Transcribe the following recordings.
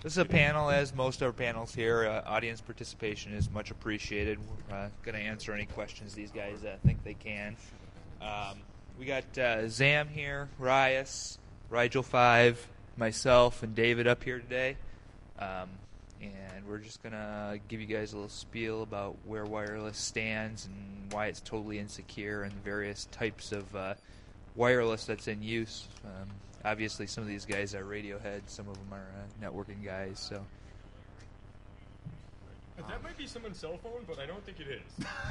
This is a panel, as most of our panels here. Audience participation is much appreciated. We're going to answer any questions these guys think they can. We got Zam here, Rias, Rigel 5, myself, and David up here today. And we're just going to give you guys a little spiel about where wireless stands and why it's totally insecure and the various types of wireless that's in use. Obviously, some of these guys are radio heads, some of them are networking guys. So that might be someone's cell phone, but I don't think it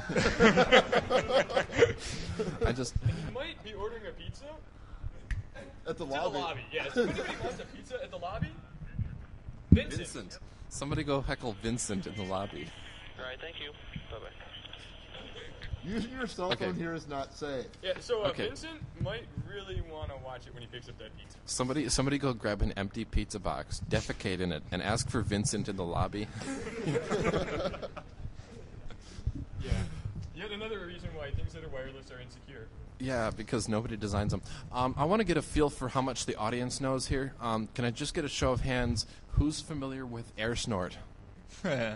is. You might be ordering a pizza at the to lobby. The lobby. Yeah, if anybody wants a pizza at the lobby, Vincent. Somebody go heckle Vincent in the lobby. All right, thank you. Bye-bye. Using your cell phone here is not safe. Yeah, so Vincent might really want to watch it when he picks up that pizza. Somebody go grab an empty pizza box, defecate in it, and ask for Vincent in the lobby. Yeah. Yet another reason why things that are wireless are insecure. Yeah, because nobody designs them. I want to get a feel for how much the audience knows here. Can I just get a show of hands? Who's familiar with Air Snort? Okay.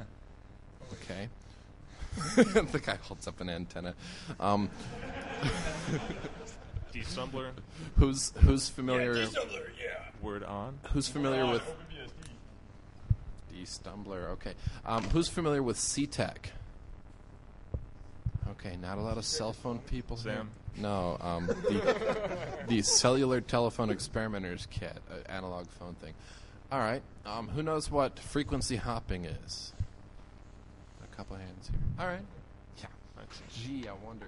The guy holds up an antenna. D-Stumbler. Who's familiar? Yeah, D-Stumbler, yeah. Word on. Who's familiar with OpenBSD. D-Stumbler? Okay. Who's familiar with CTEC? Okay, not a lot of cell phone people. Sam. No, the Cellular Telephone Experimenters Kit, analog phone thing. All right. Who knows what frequency hopping is? A couple of hands here. All right. Yeah. Gee, I wonder.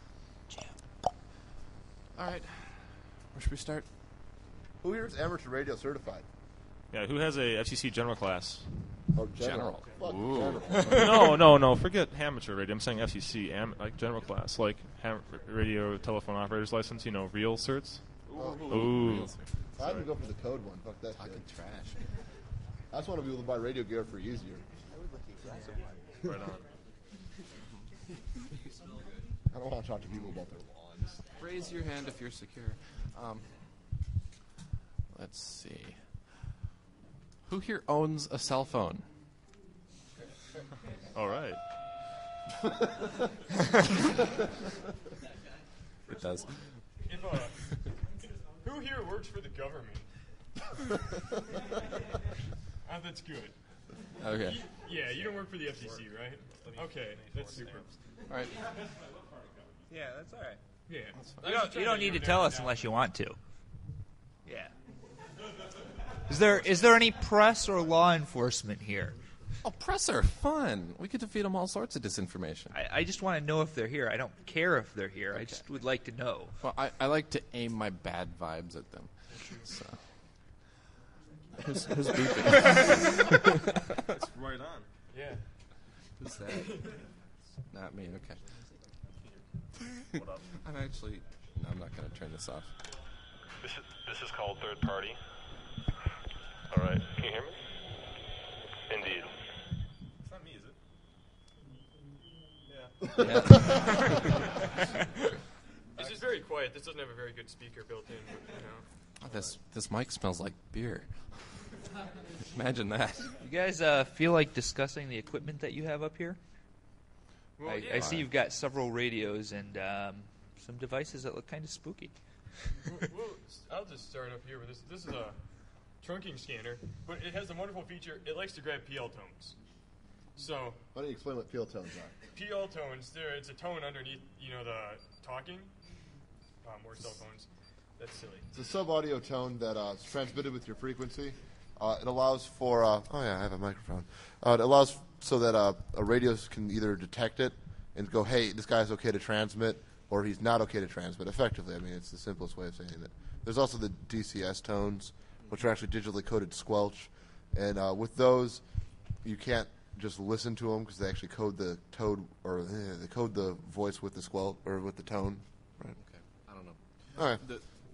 All right. Where should we start? Who here is amateur radio certified? Yeah, who has a FCC general class? Oh, general. Fuck, Ooh. general. No, forget amateur radio. I'm saying FCC, like general class, like radio telephone operator's license, real certs. Ooh. I would go for the code one. Fuck that Fucking shit. trash. I just want to be able to buy radio gear for easier. Right on. I don't want to talk to people about their lawns. Raise your hand if you're secure. Let's see. Who here owns a cell phone? All right. It does. Who here works for the government? That's good. Okay. Yeah, you don't work for the FCC, right? Okay, that's super. All right. yeah, that's all right. Yeah. You don't need to tell us unless you want to. Yeah. Is there any press or law enforcement here? Oh, press are fun. We get to feed them all sorts of disinformation. I just want to know if they're here. I don't care if they're here. Okay. I just would like to know. Well, I like to aim my bad vibes at them. So. Who's beeping? That's right on. Yeah. Who's that? Not me. Okay. What up? I'm actually. No, I'm not going to turn this off. This is called third party. All right, can you hear me? Indeed. It's not me, is it? Yeah. This is very quiet. This doesn't have a very good speaker built in, but, Oh, this mic smells like beer. Imagine that. You guys feel like discussing the equipment that you have up here? Well, I see you've got several radios and some devices that look kind of spooky. well, I'll just start up here with this. This is a trunking scanner, but it has a wonderful feature. It likes to grab PL tones. So Why don't you explain what PL tones are? PL tones, it's a tone underneath, the talking. More cell phones. That's silly. It's a sub-audio tone that is transmitted with your frequency. It allows for... I have a microphone. It allows so that a radio can either detect it and go, hey, this guy's okay to transmit, or he's not okay to transmit effectively. I mean, it's the simplest way of saying it. There's also the DCS tones, which are actually digitally coded squelch. And with those, you can't just listen to them because they actually code the tone, or they code the voice with the squelch, or with the tone. Right. Okay. I don't know. All right.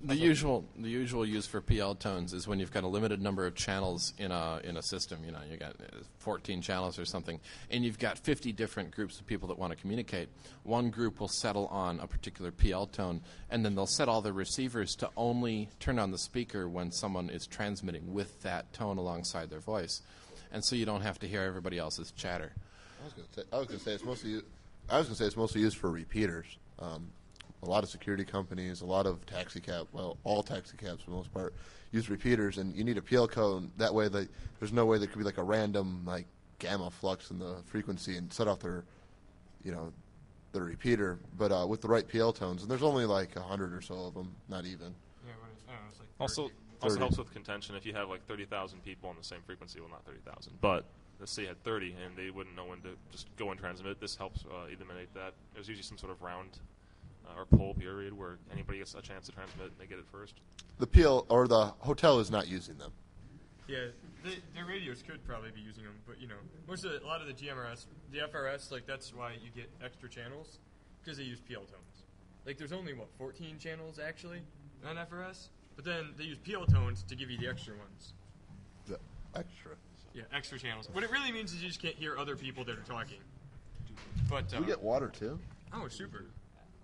The usual use for PL tones is when you've got a limited number of channels in a system. You know, you got 14 channels or something, and you've got 50 different groups of people that want to communicate. One group will settle on a particular PL tone, and then they'll set all their receivers to only turn on the speaker when someone is transmitting with that tone alongside their voice, and so you don't have to hear everybody else's chatter. I was going to say it's mostly used for repeaters. A lot of security companies, a lot of all taxi cabs for the most part, use repeaters, and you need a PL code. That way, there's no way there could be like a random like gamma flux in the frequency and set off their repeater. But with the right PL tones, and there's only like 100 or so of them, not even. Yeah, what is, I don't know, it's like Also 30. helps with contention if you have like 30,000 people on the same frequency. Well, not 30,000, but let's say you had 30 and they wouldn't know when to just go and transmit. This helps eliminate that. There's usually some sort of round or poll period where anybody gets a chance to transmit and they get it first. The PL or the hotel is not using them. Yeah, the radios could probably be using them, but a lot of the GMRS, the FRS, like that's why you get extra channels because they use PL tones. Like there's only 14 channels actually on FRS, but then they use PL tones to give you the extra ones. The extra. Yeah, extra channels. What it really means is you just can't hear other people that are talking. But Do we get water too? oh, super. Oh.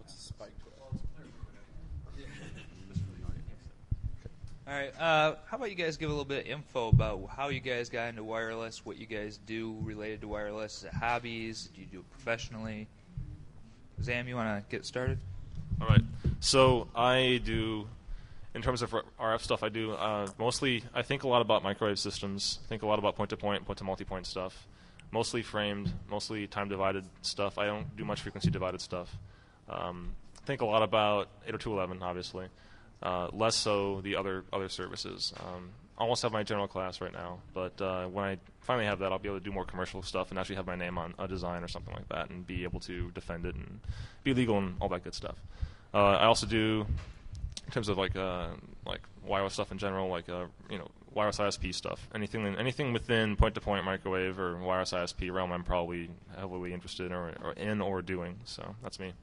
All right. How about you guys give a little bit of info about how you guys got into wireless, what you guys do related to wireless? Is it hobbies? Do you do it professionally? Zam, you want to get started? All right. So I do, in terms of RF stuff, I do mostly, I think a lot about microwave systems, think a lot about point-to-point, point-to-multipoint stuff, mostly framed, mostly time-divided stuff. I don't do much frequency-divided stuff. Think a lot about 802.11, obviously. Less so the other services. Almost have my general class right now, but when I finally have that, I'll be able to do more commercial stuff and actually have my name on a design or something like that and be able to defend it and be legal and all that good stuff. I also do, in terms of like wireless stuff in general, like wireless ISP stuff. Anything within point-to-point microwave or wireless ISP realm, I'm probably heavily interested in or doing. So that's me.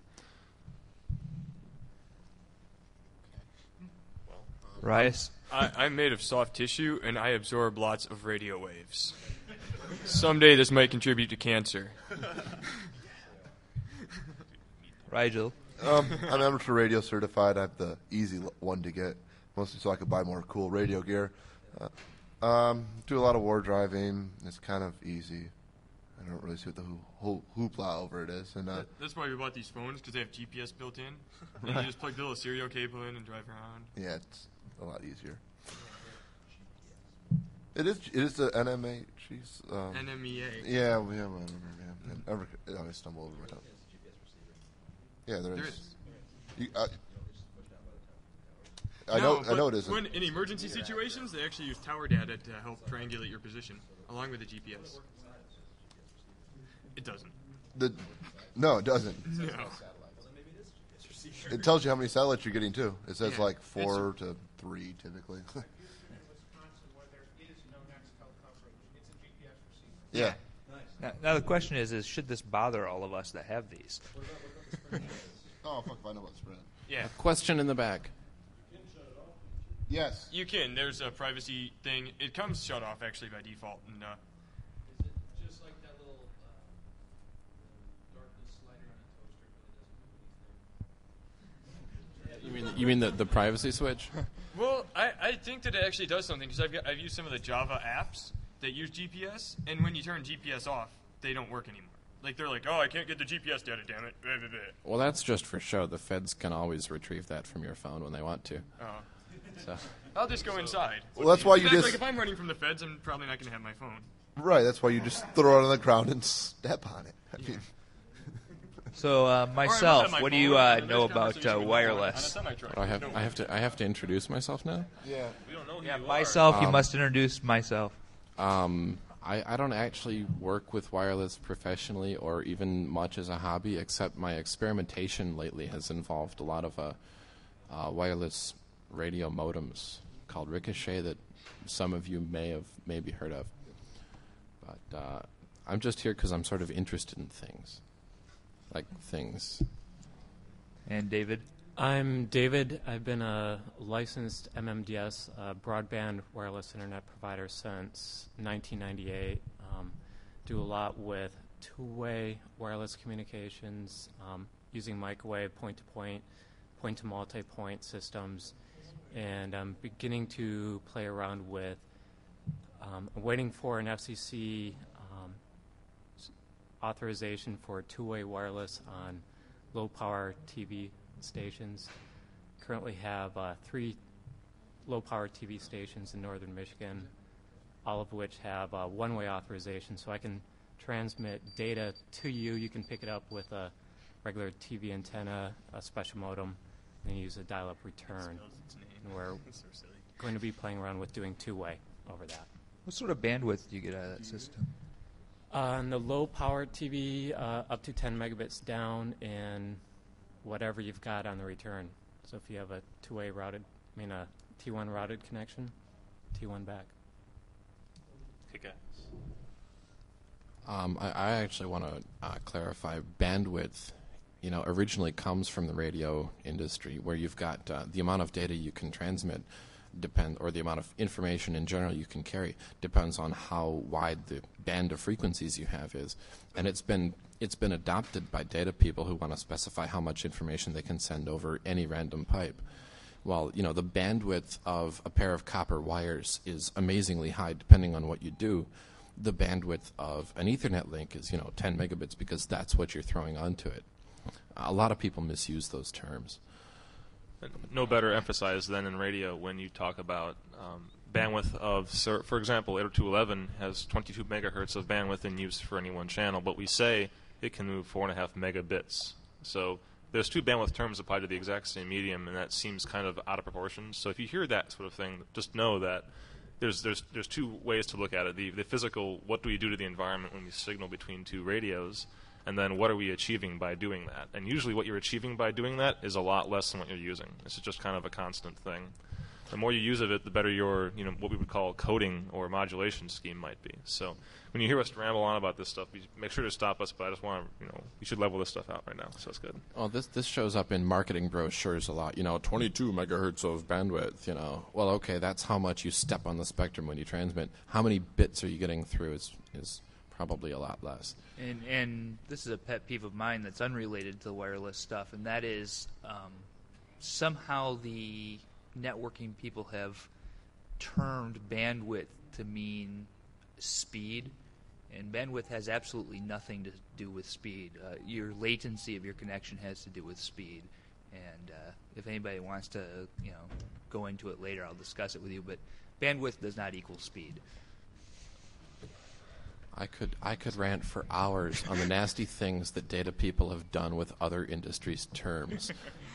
Rice? I'm made of soft tissue, and I absorb lots of radio waves. Someday this might contribute to cancer. Rigel? I'm amateur radio certified. I have the easy one to get, mostly so I could buy more cool radio gear. Do a lot of war driving. It's kind of easy. I don't really see what the hoopla over it is. And That's why we bought these phones, because they have GPS built in. And you just plug the little serial cable in and drive around. yeah, it's a lot easier. It is the NMA. NMEA. Yeah, whatever. Yeah. I stumble over my tongue. Yeah, there is. I know it isn't. When in emergency situations, they actually use tower data to help triangulate your position, along with the GPS. It doesn't. No, it doesn't. No. It tells you how many satellites you're getting too. It says like 4 to 3 typically. Yeah. Now the question is should this bother all of us that have these? Oh, fuck if I know about spread. Yeah. Question in the back. Yes. You can. There's a privacy thing. It comes shut off actually by default. And Is it just like that little darkness slider on a toaster, but it doesn't do anything? You mean the privacy switch? well, I think that it actually does something because I've used some of the Java apps that use GPS, and when you turn GPS off, they don't work anymore. Like they're like, oh, I can't get the GPS data, damn it. Blah, blah, blah. Well, that's just for show. The feds can always retrieve that from your phone when they want to. Oh. So. I'll just go inside. Well, that's why you In fact, just like if I'm running from the feds, I'm probably not going to have my phone. right. That's why you just throw it on the ground and step on it. I mean, So myself, what do you know about On wireless? a semi-truck. I have to introduce myself now. yeah. We don't know who Yeah, you myself. You must introduce myself. I don't actually work with wireless professionally or even much as a hobby, except my experimentation lately has involved a lot of wireless radio modems called Ricochet that some of you may have maybe heard of. But I'm just here because I'm sort of interested in things. Like things. And David? I'm David. I've been a licensed MMDS broadband wireless internet provider since 1998. Do a lot with two-way wireless communications using microwave point-to-point, point-to-multipoint systems. And I'm beginning to play around with, I'm waiting for an FCC authorization for two-way wireless on low-power TV stations. Currently have 3 low-power TV stations in northern Michigan, all of which have one-way authorization, so I can transmit data to you. You can pick it up with a regular TV antenna, a special modem, and use a dial-up return. And we're going to be playing around with doing two-way over that. What sort of bandwidth do you get out of that system? On the low-power TV, up to 10 megabits down, and whatever you've got on the return. So if you have a two-way routed, a T1 routed connection, T1 back. Okay. I actually want to clarify bandwidth. Originally comes from the radio industry, where you've got the amount of data you can transmit or the amount of information in general you can carry depends on how wide the band of frequencies you have is, and it's been adopted by data people who want to specify how much information they can send over any random pipe. Well, the bandwidth of a pair of copper wires is amazingly high depending on what you do. The bandwidth of an Ethernet link is 10 megabits because that's what you're throwing onto it. A lot of people misuse those terms. No better emphasized than in radio when you talk about bandwidth of, for example, 802.11 has 22 megahertz of bandwidth in use for any one channel, but we say it can move 4.5 megabits. So there's 2 bandwidth terms applied to the exact same medium, and that seems kind of out of proportion. So if you hear that sort of thing, just know that there's 2 ways to look at it. The physical, what do we do to the environment when we signal between 2 radios? And then what are we achieving by doing that? And usually what you're achieving by doing that is a lot less than what you're using. This is just kind of a constant thing. The more you use of it, the better your, what we would call coding or modulation scheme might be. So when you hear us ramble on about this stuff, make sure to stop us, but I just want to, we should level this stuff out right now, so it's good. Well, this shows up in marketing brochures a lot. 22 megahertz of bandwidth, Well, okay, that's how much you step on the spectrum when you transmit. How many bits are you getting through is probably a lot less. And this is a pet peeve of mine that's unrelated to the wireless stuff, and that is somehow the networking people have termed bandwidth to mean speed, and bandwidth has absolutely nothing to do with speed. Your latency of your connection has to do with speed, and if anybody wants to go into it later, I'll discuss it with you, but bandwidth does not equal speed. I could rant for hours on the nasty things that data people have done with other industries' terms.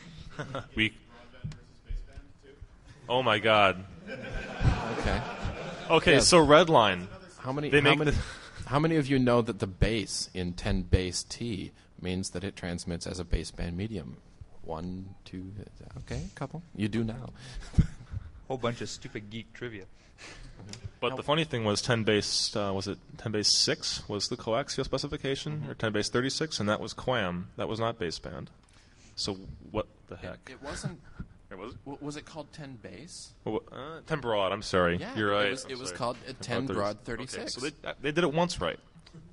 Oh my God. Okay. Yes. So Redline. How many of you know that the base in 10 base T means that it transmits as a baseband medium? 1, 2, okay, a couple. You do now. Whole bunch of stupid geek trivia. But the funny thing was 10 base, was it 10 base 6 was the coaxial specification, or 10 base 36, and that was QAM. That was not baseband. So what the heck? It wasn't. Was it? Was it called 10 base? 10 broad, I'm sorry. Yeah, you're right. It was called 10 broad 36. Okay, so they did it once right.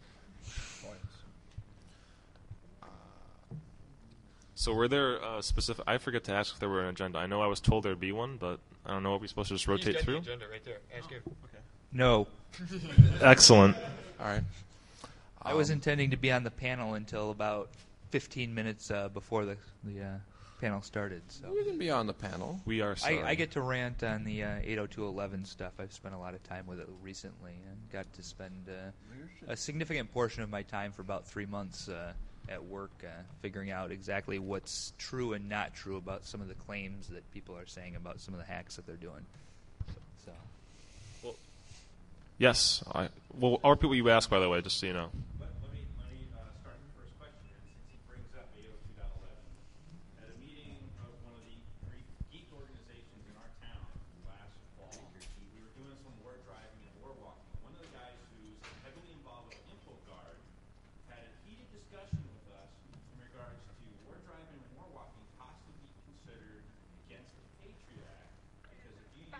So were there specific... I forget to ask if there were an agenda. I know I was told there'd be one, but I don't know. Are we supposed to just rotate through? He's got the agenda right there. Ask him. Okay. No. Excellent. All right. I was intending to be on the panel until about 15 minutes before the panel started. So You can be on the panel. We are sorry. I get to rant on the 802.11 stuff. I've spent a lot of time with it recently and got to spend a significant portion of my time for about 3 months at work figuring out exactly what's true and not true about some of the claims that people are saying about some of the hacks that they're doing. So. Well, yes. Well, I'll repeat what you asked, by the way, just so you know. Let me start with the first question. Since he brings up 802.11, at a meeting of one of the geek organizations in our town last fall, we were doing some war driving and war walking. One of the guys who's heavily involved with InfoGuard had a heated discussion with us in regards to war driving and war walking possibly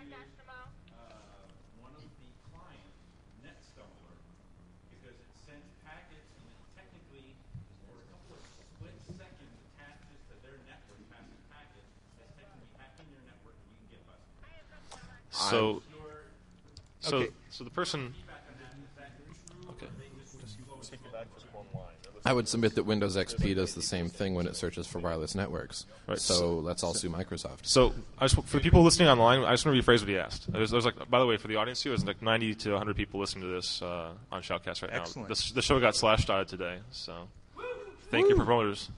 one of the clients, NetStumbler, because it sends packets and it technically, for a couple of split seconds, attaches to their network, passing packets. That's technically hacking your network, and you can get busted. So, Okay. so the person. Okay. I would submit that Windows XP does the same thing when it searches for wireless networks. Right. So let's all sue Microsoft. So, for the people listening online, I just want to rephrase what he asked. There's like, by the way, for the audience here, there's like 90 to 100 people listening to this on Shoutcast right Excellent. now. The show got slashdotted today, so thank you, promoters.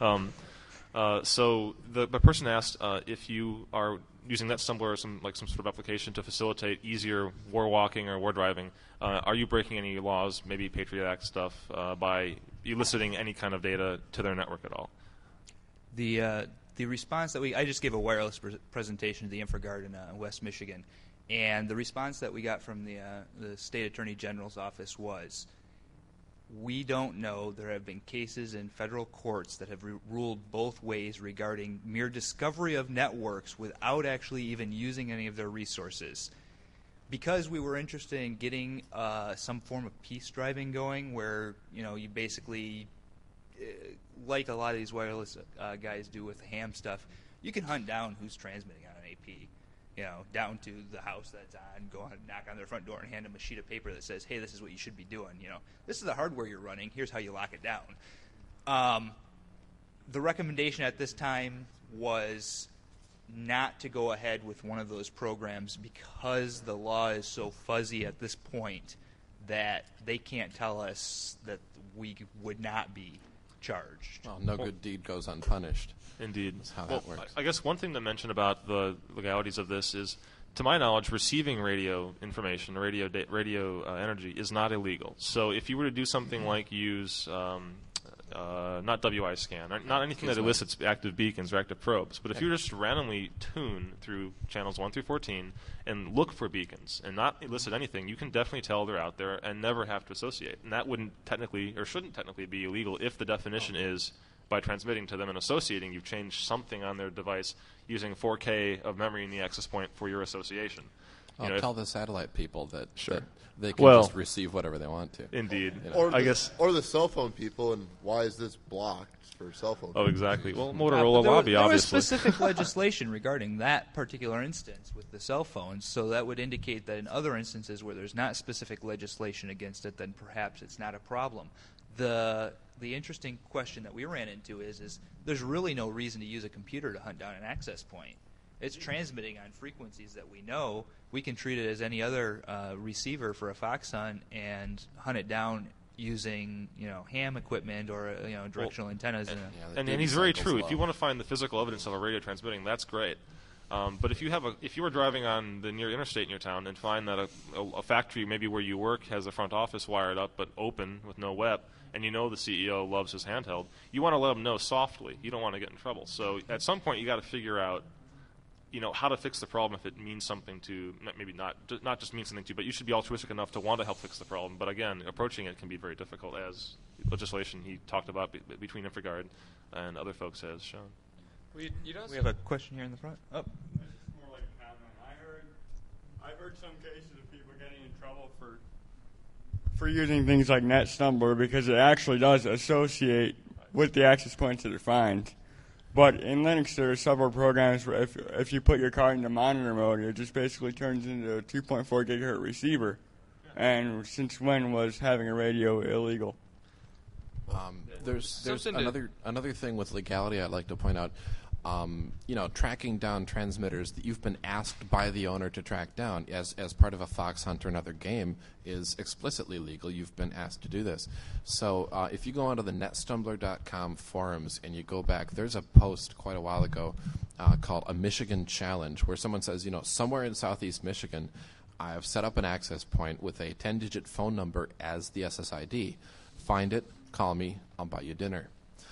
So the person asked if you are using NetStumbler or some sort of application to facilitate easier war walking or war driving. Are you breaking any laws, maybe Patriot Act stuff, by eliciting any kind of data to their network at all? The response that I just gave a wireless presentation to the InfraGard in West Michigan, and the response that we got from the State Attorney General's office was, we don't know. There have been cases in federal courts that have ruled both ways regarding mere discovery of networks without actually even using any of their resources. Because we were interested in getting some form of peace driving going, where you basically, like a lot of these wireless guys do with ham stuff, you can hunt down who's transmitting on an AP. Down to the house that's on, go on, knock on their front door and hand them a sheet of paper that says, hey, this is what you should be doing. This is the hardware you're running. Here's how you lock it down. The recommendation at this time was not to go ahead with one of those programs because the law is so fuzzy at this point that they can't tell us that we would not be charged. Well, no good deed goes unpunished. Indeed. That's how that works. I guess one thing to mention about the legalities of this is, to my knowledge, receiving radio information, radio energy, is not illegal. So if you were to do something like use, not WI scan, not anything that elicits active beacons or active probes, but if you just randomly tune through channels 1 through 14 and look for beacons and not elicit anything, you can definitely tell they're out there and never have to associate. And that wouldn't technically, or shouldn't technically, be illegal if the definition is, by transmitting to them and associating, you've changed something on their device using 4K of memory in the access point for your association. Tell the satellite people that, Sure. that they can just receive whatever they want to. Indeed. Or I guess. Or the cell phone people, and why is this blocked for cell phone? Oh, exactly. Well, Motorola There lobby, was obviously. specific legislation regarding that particular instance with the cell phones, so that would indicate that in other instances where there's not specific legislation against it, then perhaps it's not a problem. The interesting question that we ran into is there's really no reason to use a computer to hunt down an access point. It's transmitting on frequencies that we know. We can treat it as any other receiver for a fox hunt and hunt it down using ham equipment or directional antennas. And he's very true. If you want to find the physical evidence of a radio transmitting, that's great. But if you were driving on the near interstate in your town and find that a factory maybe where you work has a front office wired up but open with no web, and you know the CEO loves his handheld, you want to let him know softly. You don't want to get in trouble. So at some point you got to figure out how to fix the problem if it means something to, maybe not just mean something to you, but you should be altruistic enough to want to help fix the problem. But again, approaching it can be very difficult, as legislation he talked about between InfraGard and other folks has shown. We have a question here in the front. Oh. This is more like a comment. I've heard some cases of people getting in trouble for using things like NetStumbler because it actually does associate with the access points that it finds. But in Linux, there are several programs where if you put your card into monitor mode, it just basically turns into a 2.4 gigahertz receiver. And since when was having a radio illegal? There's another thing with legality I'd like to point out. Tracking down transmitters that you've been asked by the owner to track down as part of a fox hunt or another game is explicitly legal. You've been asked to do this. So if you go onto the netstumbler.com forums and you go back, there's a post quite a while ago called A Michigan Challenge, where someone says, somewhere in southeast Michigan, I have set up an access point with a 10-digit phone number as the SSID. Find it, call me, I'll buy you dinner.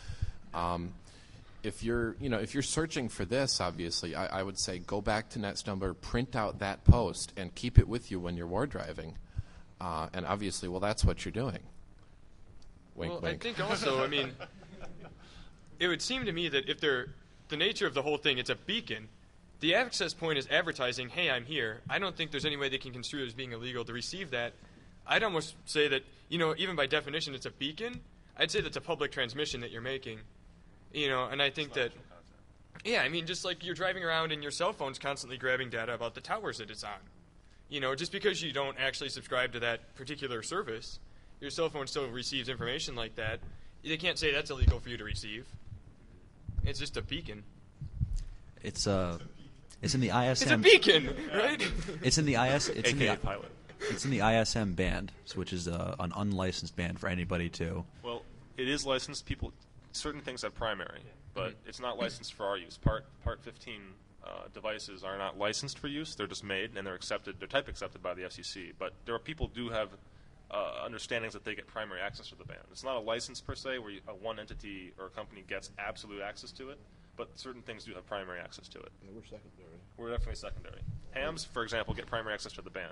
If you're searching for this, obviously, I would say go back to NetStumbler, print out that post, and keep it with you when you're war driving. And obviously, that's what you're doing. Wink, wink. I think also, it would seem to me that if the nature of the whole thing, it's a beacon, the access point is advertising, hey, I'm here. I don't think there's any way they can construe it as being illegal to receive that. I'd almost say that, even by definition, it's a beacon. I'd say that's a public transmission that you're making. And I think that, yeah, I mean, just like you're driving around and your cell phone's constantly grabbing data about the towers that it's on. Just because you don't actually subscribe to that particular service, your cell phone still receives information like that. They can't say that's illegal for you to receive. It's just a beacon. It's in the ISM. It's a beacon, right? It's in the AKA pilot. It's in the ISM band, which is an unlicensed band for anybody to. Well, it is licensed. Certain things have primary, but it's not licensed for our use. Part 15 devices are not licensed for use. They're just made and they're accepted. They're type accepted by the FCC. But there are people do have understandings that they get primary access to the band. It's not a license per se, where one entity or a company gets absolute access to it. But certain things do have primary access to it. Yeah, we're secondary. We're definitely secondary. Hams, for example, get primary access to the band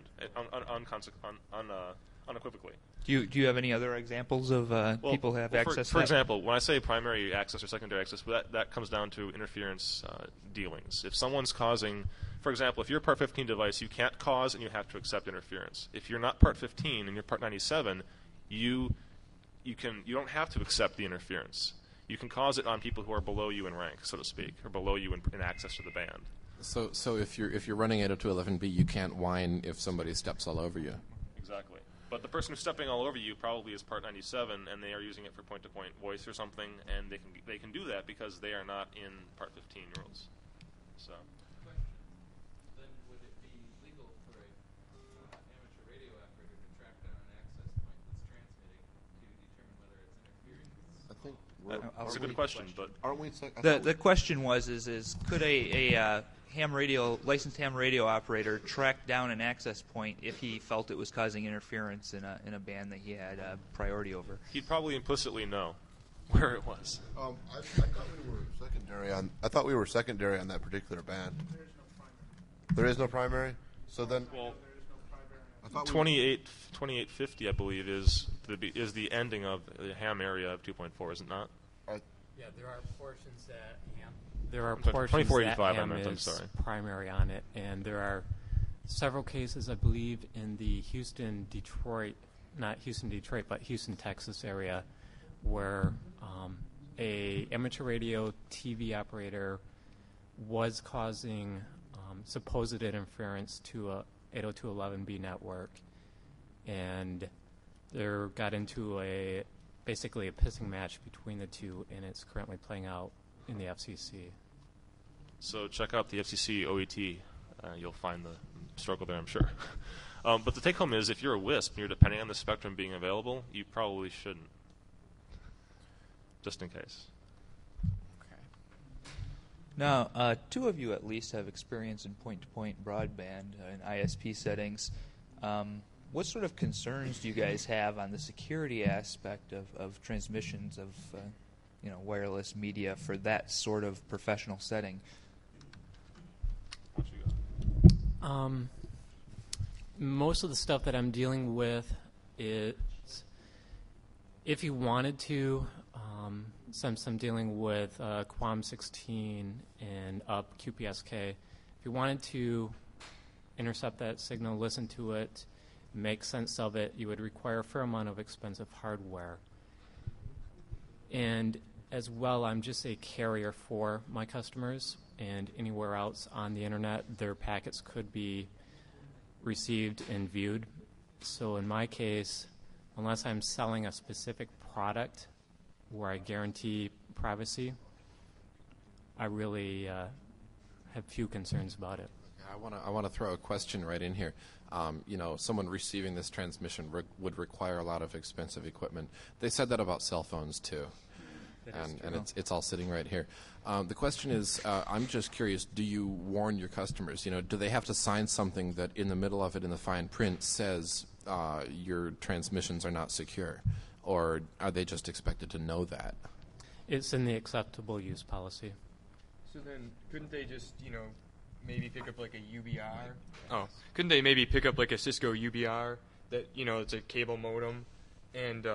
unequivocally. Do you have any other examples of people have access to For that? example, when I say primary access or secondary access, that comes down to interference dealings. If someone's causing, for example, if you're a Part 15 device, you can't cause and you have to accept interference. If you're not Part 15 and you're Part 97, you don't have to accept the interference. You can cause it on people who are below you in rank, so to speak, or below you in access to the band. So if you're running 802.11b, you can't whine if somebody steps all over you. Exactly. But the person who's stepping all over you probably is Part 97, and they are using it for point-to-point voice or something, and they can do that because they are not in Part 15 rules. So. Then would it be legal for a amateur radio operator to track down an access point that's transmitting to determine whether it's interference? I think that's a good question, but aren't we? The question was could a licensed ham radio operator track down an access point if he felt it was causing interference in a band that he had priority over? He'd probably implicitly know where it was. I thought we were secondary on. I thought we were secondary on that particular band. There is no primary. So then, I thought 2850, I believe, is the ending of the ham area of 2.4, is it not? Yeah, there are portions that ham. There are sorry, portions 2485, that ham I meant, I'm is sorry. primary on it, and there are several cases, I believe, in the Houston, Texas area, where a amateur radio TV operator was causing supposed interference to a 802.11b network, and there got into basically a pissing match between the two, and it's currently playing out in the FCC. So check out the FCC OET. You'll find the struggle there, I'm sure. But the take home is, if you're a WISP and you're depending on the spectrum being available, you probably shouldn't, just in case. Now, two of you at least have experience in point-to-point broadband in ISP settings. What sort of concerns do you guys have on the security aspect of transmissions of wireless media for that sort of professional setting? Most of the stuff that I'm dealing with is, if you wanted to, since I'm dealing with QAM 16 and up QPSK, if you wanted to intercept that signal, listen to it, make sense of it, you would require a fair amount of expensive hardware. And as well, I'm just a carrier for my customers, and anywhere else on the internet, their packets could be received and viewed. So in my case, unless I'm selling a specific product where I guarantee privacy, I really have few concerns about it. I want to throw a question right in here. Someone receiving this transmission would require a lot of expensive equipment. They said that about cell phones too, and it's all sitting right here. The question is, I'm just curious: do you warn your customers? Do they have to sign something that in the middle of it in the fine print says your transmissions are not secure, or are they just expected to know that? It's in the acceptable use policy. So then, couldn't they just, maybe pick up like a UBR? Oh, couldn't they maybe pick up like a Cisco UBR that, it's a cable modem, and,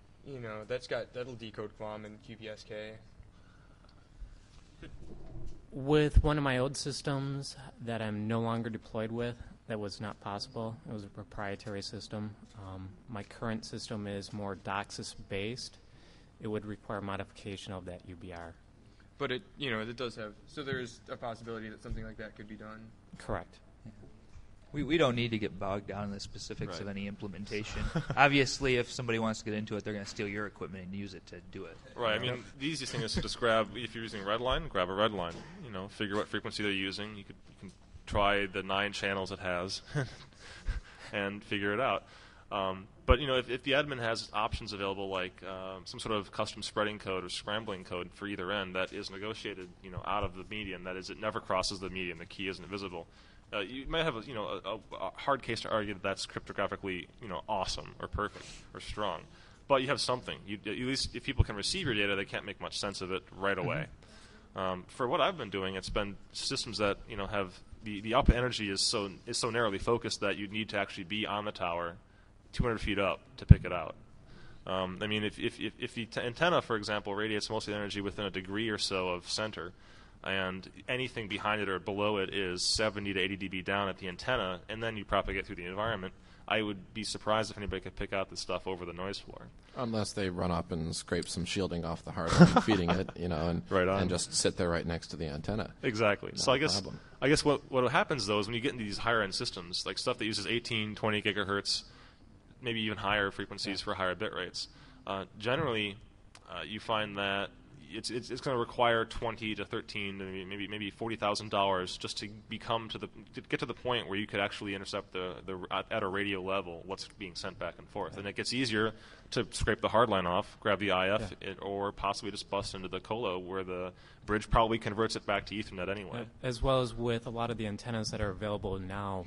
that'll decode QAM and QPSK? With one of my old systems that I'm no longer deployed with, that was not possible. It was a proprietary system. My current system is more DOCSIS-based. It would require modification of that UBR. But it does have. So there is a possibility that something like that could be done. Correct. We don't need to get bogged down in the specifics of Right. any implementation. Obviously, if somebody wants to get into it, they're going to steal your equipment and use it to do it. Right. I mean, the easiest thing is to just grab, if you're using Redline, grab a Redline. Figure what frequency they're using. You can try the 9 channels it has and figure it out. But if the admin has options available, like some sort of custom spreading code or scrambling code for either end that is negotiated, out of the median, that is, it never crosses the median, the key isn't visible. You might have a hard case to argue that that's cryptographically awesome or perfect or strong, but you have something. At least if people can receive your data, they can't make much sense of it right away. For what I've been doing, it's been systems that have the up energy is so narrowly focused that you need to actually be on the tower 200 feet up to pick it out. I mean, if the antenna, for example, radiates most of the energy within a degree or so of center, and anything behind it or below it is 70 to 80 dB down at the antenna, and then you propagate through the environment, I would be surprised if anybody could pick out this stuff over the noise floor. Unless they run up and scrape some shielding off the hardware feeding it, and Right on. and just sit there right next to the antenna. Exactly. Not So a problem. I guess what happens though is when you get into these higher end systems, like stuff that uses 18, 20 gigahertz, maybe even higher frequencies for higher bit rates, generally you find that it's going to require $20 to $13, maybe $40,000 just to get to the point where you could actually intercept at a radio level what's being sent back and forth, and it gets easier to scrape the hard line off, grab the IF, or possibly just bust into the colo where the bridge probably converts it back to Ethernet anyway. As well as with a lot of the antennas that are available now,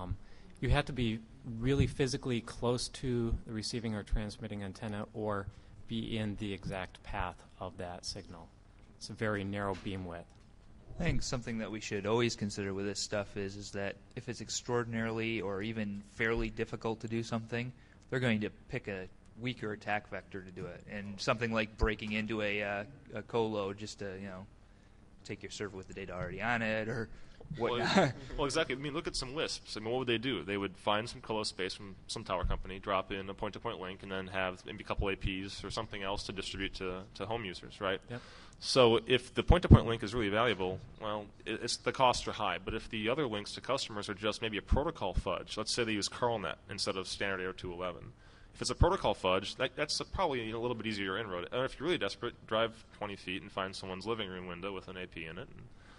you have to be really physically close to the receiving or transmitting antenna or be in the exact path of that signal. It's a very narrow beam width. I think something that we should always consider with this stuff is that if it's extraordinarily or even fairly difficult to do something, they're going to pick a weaker attack vector to do it. And something like breaking into a colo just to take your server with the data already on it or whatnot. Well, exactly. I mean, look at some WISPs. I mean, what would they do? They would find some colo space from some tower company, drop in a point-to-point link, and then have maybe a couple APs or something else to distribute to home users, right? Yep. So if the point-to-point link is really valuable, well, the costs are high. But if the other links to customers are just maybe a protocol fudge, let's say they use CurlNet instead of standard 802.11. If it's a protocol fudge, that's probably a little bit easier inroad. And if you're really desperate, drive 20 feet and find someone's living room window with an AP in it.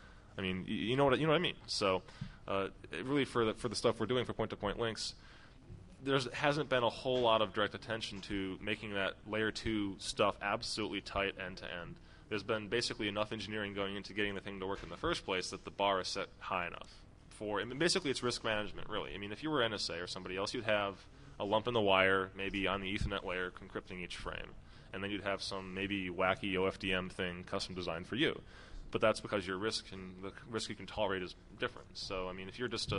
I mean, you know what I mean. So, really, for the stuff we're doing for point-to-point links, there hasn't been a whole lot of direct attention to making that layer 2 stuff absolutely tight end to end. There's been basically enough engineering going into getting the thing to work in the first place that the bar is set high enough. And basically, it's risk management, really. I mean, if you were NSA or somebody else, you'd have a lump in the wire, maybe on the Ethernet layer, encrypting each frame, and then you'd have some maybe wacky OFDM thing custom designed for you. But that's because your risk and the risk you can tolerate is different. So, I mean, if you're but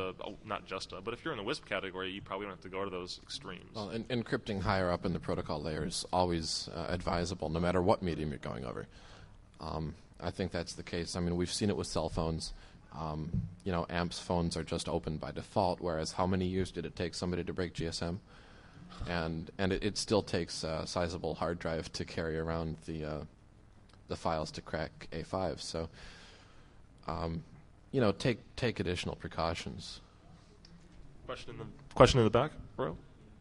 if you're in the WISP category, you probably don't have to go to those extremes. Well, encrypting higher up in the protocol layer is always advisable, no matter what medium you're going over. I think that's the case. I mean, we've seen it with cell phones. AMP's phones are just open by default, whereas how many years did it take somebody to break GSM? And it still takes a sizable hard drive to carry around the files to crack A5. So, take additional precautions. Question in the back, bro.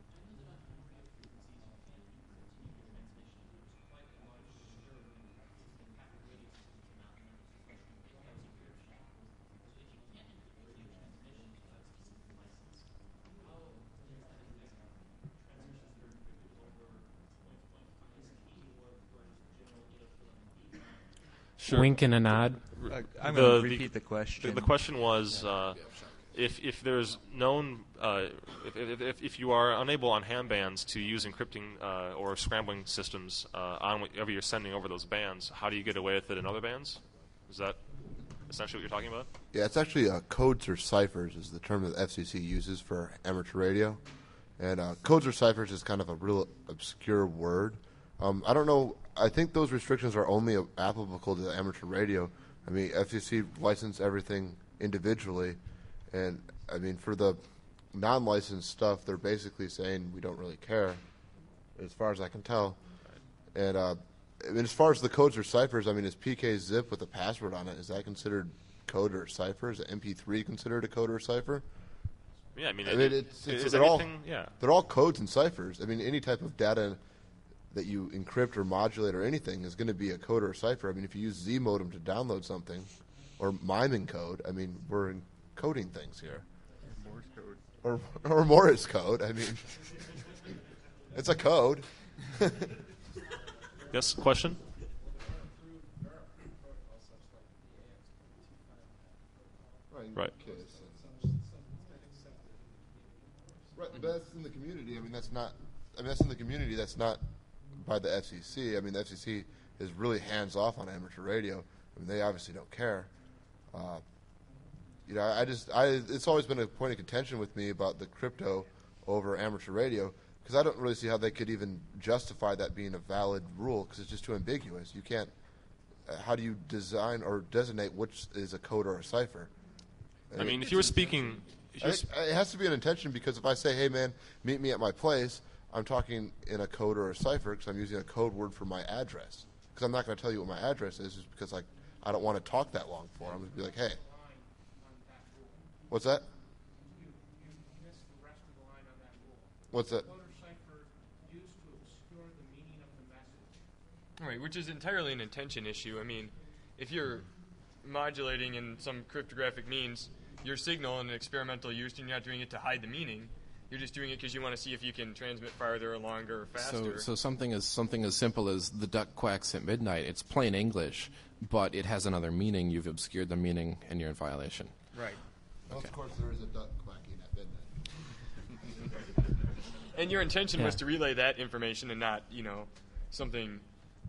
Sure. Wink and a nod. I'm going to repeat the question. The question was, if there's known, if you are unable on ham bands to use encrypting or scrambling systems on whatever you're sending over those bands, how do you get away with it in other bands? Is that essentially what you're talking about? Yeah, it's actually codes or ciphers is the term that FCC uses for amateur radio. And codes or ciphers is kind of a real obscure word. I don't know. I think those restrictions are only applicable to amateur radio. I mean, FCC licensed everything individually, and I mean, for the non-licensed stuff, they're basically saying we don't really care, as far as I can tell. And I mean, as far as the codes or ciphers, I mean, is PK zip with a password on it, is that considered code or cipher? Is MP3 considered a code or cipher? Yeah, I mean, they're all codes and ciphers. I mean, any type of data that you encrypt or modulate or anything is going to be a code or a cipher. I mean, if you use Z modem to download something, or miming code, I mean, we're encoding things here. Morse code. Or Morse code. I mean, it's a code. Yes, question? Right. Right, but that's in the community. I mean, that's not. I mean, that's in the community. That's not by the FCC. I mean, the FCC is really hands off on amateur radio. I mean, they obviously don't care. You know, it's always been a point of contention with me about the crypto over amateur radio, because I don't really see how they could even justify that being a valid rule, because it's just too ambiguous. You can't. How do you design or designate which is a code or a cipher? I mean, if you were speaking. It has to be an intention, because if I say, hey, man, meet me at my place, I'm talking in a code or a cipher because I'm using a code word for my address. Because I'm not going to tell you what my address is just because I don't want to talk that long for. I'm going to be like, hey. What's that? You missed the rest of the line on that rule. What's that? Code or cipher used to obscure the meaning of the message. All right, which is entirely an intention issue. I mean, if you're modulating in some cryptographic means your signal in an experimental use, and you're not doing it to hide the meaning. You're just doing it because you want to see if you can transmit farther or longer or faster. So something as simple as the duck quacks at midnight. It's plain English, but it has another meaning. You've obscured the meaning, and you're in violation. Right. Well, of course, there is a duck quacking at midnight. And your intention was to relay that information and not, something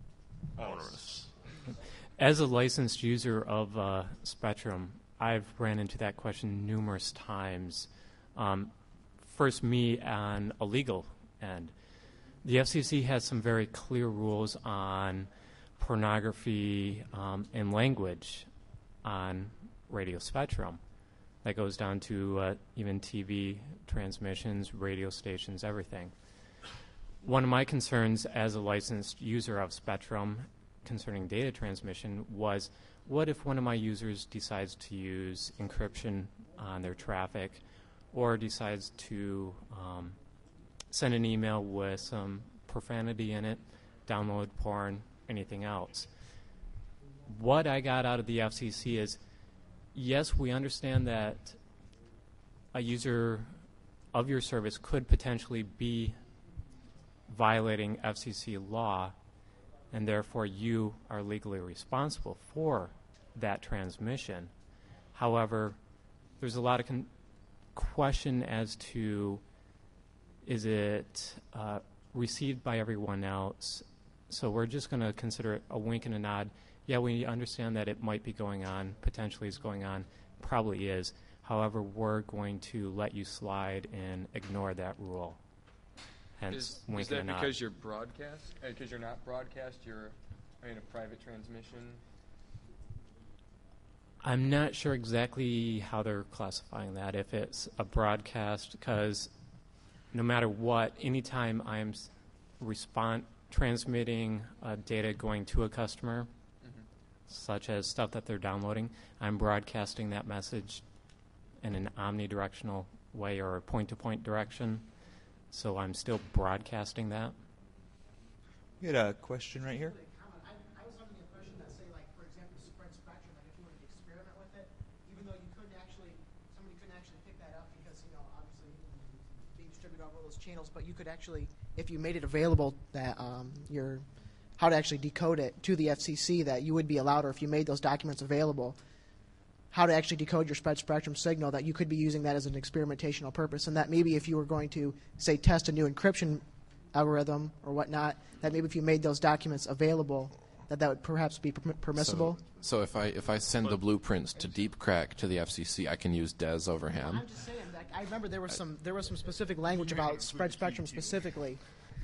else. As a licensed user of Spectrum, I've ran into that question numerous times. First, me on a legal end. The FCC has some very clear rules on pornography and language on radio spectrum. That goes down to even TV transmissions, radio stations, everything. One of my concerns as a licensed user of Spectrum concerning data transmission was, what if one of my users decides to use encryption on their traffic, or decides to send an email with some profanity in it, download porn, anything else? What I got out of the FCC is, yes, we understand that a user of your service could potentially be violating FCC law, and therefore you are legally responsible for that transmission. However, there's a lot of question as to, is it received by everyone else? So we're just going to consider it a wink and a nod. Yeah, we understand that it might be going on, potentially is going on, probably is. However, we're going to let you slide and ignore that rule. Hence, wink is that and a nod. because you're broadcast? Because you're not broadcast, you're in a private transmission? I'm not sure exactly how they're classifying that, if it's a broadcast, because no matter what, anytime I'm transmitting data going to a customer, such as stuff that they're downloading, I'm broadcasting that message in an omnidirectional way or a point-to-point direction, so I'm still broadcasting that. We had a question right here. I was under the impression that, say, like, for example, spread spectrum, like if you wanted to experiment with it, even though somebody couldn't actually pick that up because, obviously being distributed over all those channels, but you could actually, if you made it available that how to actually decode it to the FCC, that you would be allowed, or if you made those documents available, how to actually decode your spread spectrum signal, that you could be using that as an experimentational purpose, and that maybe if you were going to, say, test a new encryption algorithm or whatnot, that maybe if you made those documents available, that would perhaps be permissible. So if I send the blueprints to DeepCrack to the FCC, I can use DES over ham? I'm just saying that I remember there was some specific language about spread spectrum specifically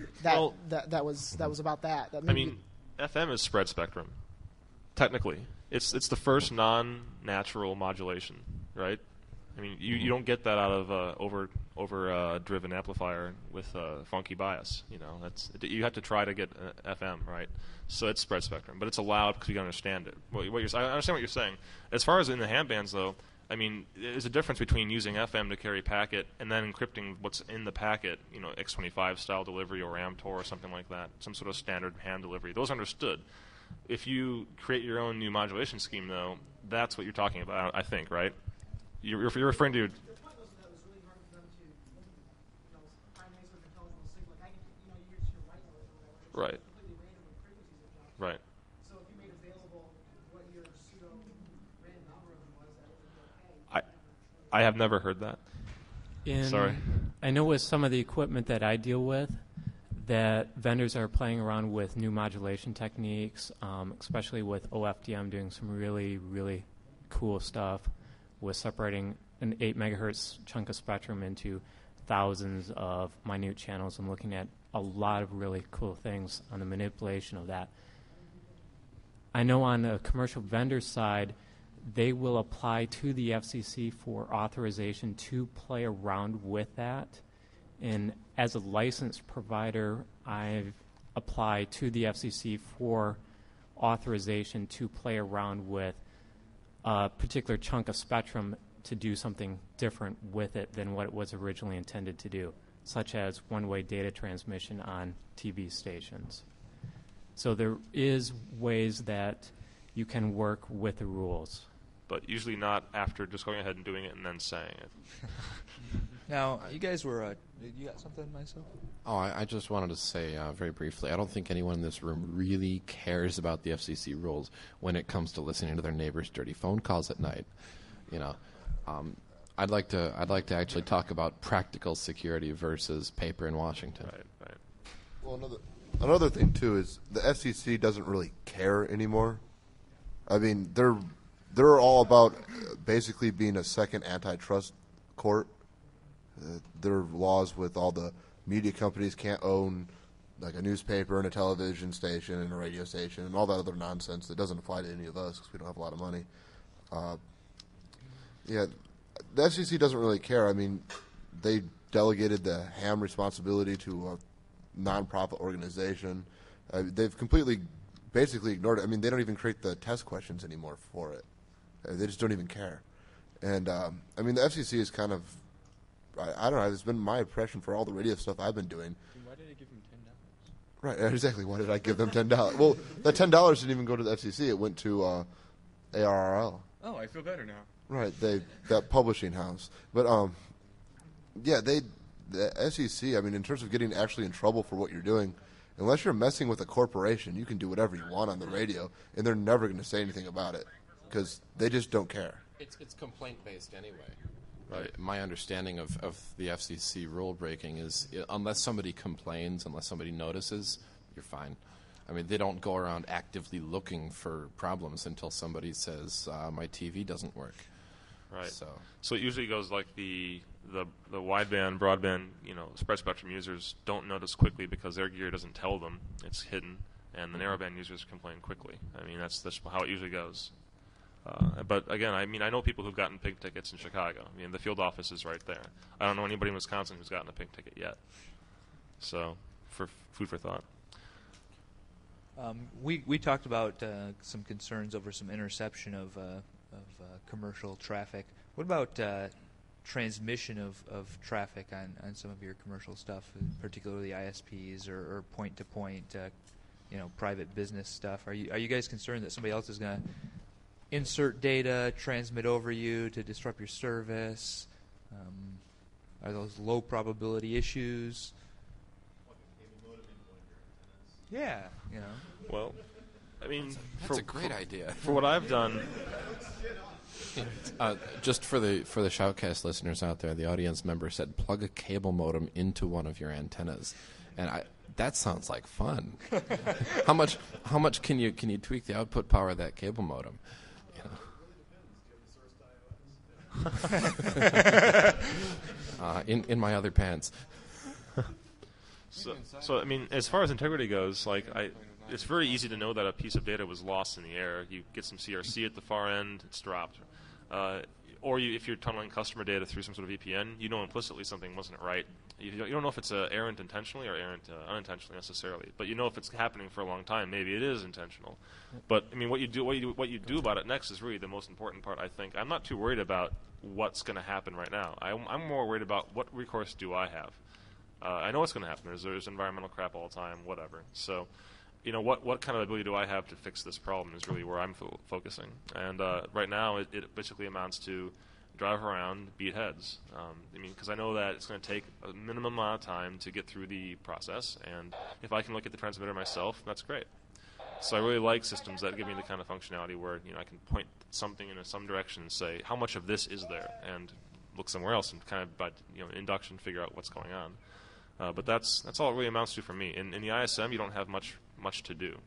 that was about that. I mean, FM is spread spectrum. Technically, it's the first non-natural modulation, right? I mean, you don't get that out of over driven amplifier with funky bias. You know, you have to try to get FM, right? So it's spread spectrum, but it's allowed because you can understand it. I understand what you're saying. As far as in the ham bands, though, I mean, there's a difference between using FM to carry packet and then encrypting what's in the packet, you know, X25 style delivery or AmTOR or something like that, some sort of standard ham delivery. Those are understood. If you create your own new modulation scheme, though, that's what you're talking about, I think, right? You're referring to. Right. Right. So if you made available what your pseudo random algorithm was, that would be okay. I have never heard that. Sorry. I know with some of the equipment that I deal with, that vendors are playing around with new modulation techniques, especially with OFDM doing some really, really cool stuff with separating an 8 megahertz chunk of spectrum into thousands of minute channels and looking at a lot of really cool things on the manipulation of that. I know on the commercial vendor side, they will apply to the FCC for authorization to play around with that. And as a licensed provider, I've applied to the FCC for authorization to play around with a particular chunk of spectrum to do something different with it than what it was originally intended to do, such as one-way data transmission on TV stations. So there is ways that you can work with the rules. But usually not after just going ahead and doing it and then saying it. Now, you guys were, you got something, myself? Oh, I just wanted to say very briefly, I don't think anyone in this room really cares about the FCC rules when it comes to listening to their neighbors' dirty phone calls at night. You know, I'd like to actually talk about practical security versus paper in Washington. Right. Well, another thing too is the FCC doesn't really care anymore. I mean, they're all about basically being a second antitrust court. There are laws with all the media companies can't own like a newspaper and a television station and a radio station and all that other nonsense that doesn't apply to any of us because we don't have a lot of money. Yeah, the FCC doesn't really care. I mean, they delegated the ham responsibility to a nonprofit organization. They've basically ignored it. I mean, they don't even create the test questions anymore for it. They just don't even care. And, I mean, the FCC is kind of, I don't know, it's been my impression for all the radio stuff I've been doing. Why did they give them $10? Right, exactly. Why did I give them $10? Well, that $10 didn't even go to the FCC. It went to ARRL. Oh, I feel better now. Right, that publishing house. But, yeah, the SEC, I mean, in terms of getting actually in trouble for what you're doing, unless you're messing with a corporation, you can do whatever you want on the radio, and they're never going to say anything about it because they just don't care. It's complaint-based anyway. Right. My understanding of the FCC rule breaking is unless somebody complains, unless somebody notices, you're fine. I mean, they don't go around actively looking for problems until somebody says, my TV doesn't work. Right. So it usually goes like the wideband, broadband, spread spectrum users don't notice quickly because their gear doesn't tell them it's hidden, and the narrowband users complain quickly. I mean, that's how it usually goes. But again, I mean, I know people who've gotten pink tickets in Chicago. I mean, the field office is right there. I don't know anybody in Wisconsin who's gotten a pink ticket yet. So, for food for thought. We talked about some concerns over some interception of commercial traffic. What about transmission of traffic on some of your commercial stuff, particularly ISPs or point-to-point, private business stuff? Are you guys concerned that somebody else is going to insert data, transmit over you to disrupt your service? Are those low probability issues? Yeah, Well, I mean, that's a great idea. For what I've done, just for the Shoutcast listeners out there, the audience member said plug a cable modem into one of your antennas, and that sounds like fun. How much can you tweak the output power of that cable modem? In my other pants. So I mean, as far as integrity goes, like it's very easy to know that a piece of data was lost in the air. You get some CRC at the far end, it's dropped. Or if you're tunneling customer data through some sort of VPN, you know implicitly something wasn't right. You don't know if it's errant intentionally or errant unintentionally necessarily, but you know if it's happening for a long time, maybe it is intentional. But I mean, what you do about it next is really the most important part. I think I'm not too worried about what's going to happen right now. I'm more worried about what recourse do I have. I know what's going to happen. There's environmental crap all the time, whatever. So, you know, what kind of ability do I have to fix this problem is really where I'm focusing. And right now, it basically amounts to drive around, beat heads. I mean, because I know that it's going to take a minimum amount of time to get through the process, and if I can look at the transmitter myself, that's great. So I really like systems that give me the kind of functionality where, you know, I can point something in some direction and say, how much of this is there, and look somewhere else and kind of by, you know, induction figure out what's going on. But that's all it really amounts to for me. In the ISM, you don't have much to do.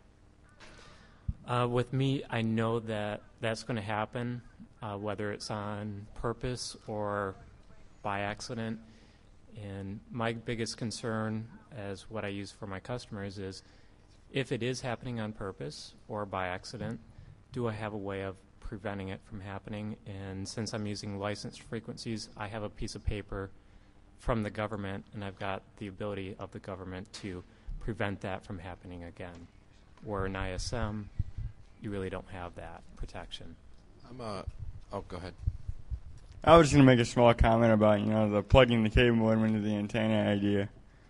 With me, I know that that's going to happen, whether it's on purpose or by accident. And my biggest concern, as what I use for my customers, is if it is happening on purpose or by accident, do I have a way of preventing it from happening? And since I'm using licensed frequencies, I have a piece of paper from the government, and I've got the ability of the government to prevent that from happening again. Where in ISM, you really don't have that protection. Oh, go ahead. I was going to make a small comment about, you know, the plugging the cable modem into the antenna idea.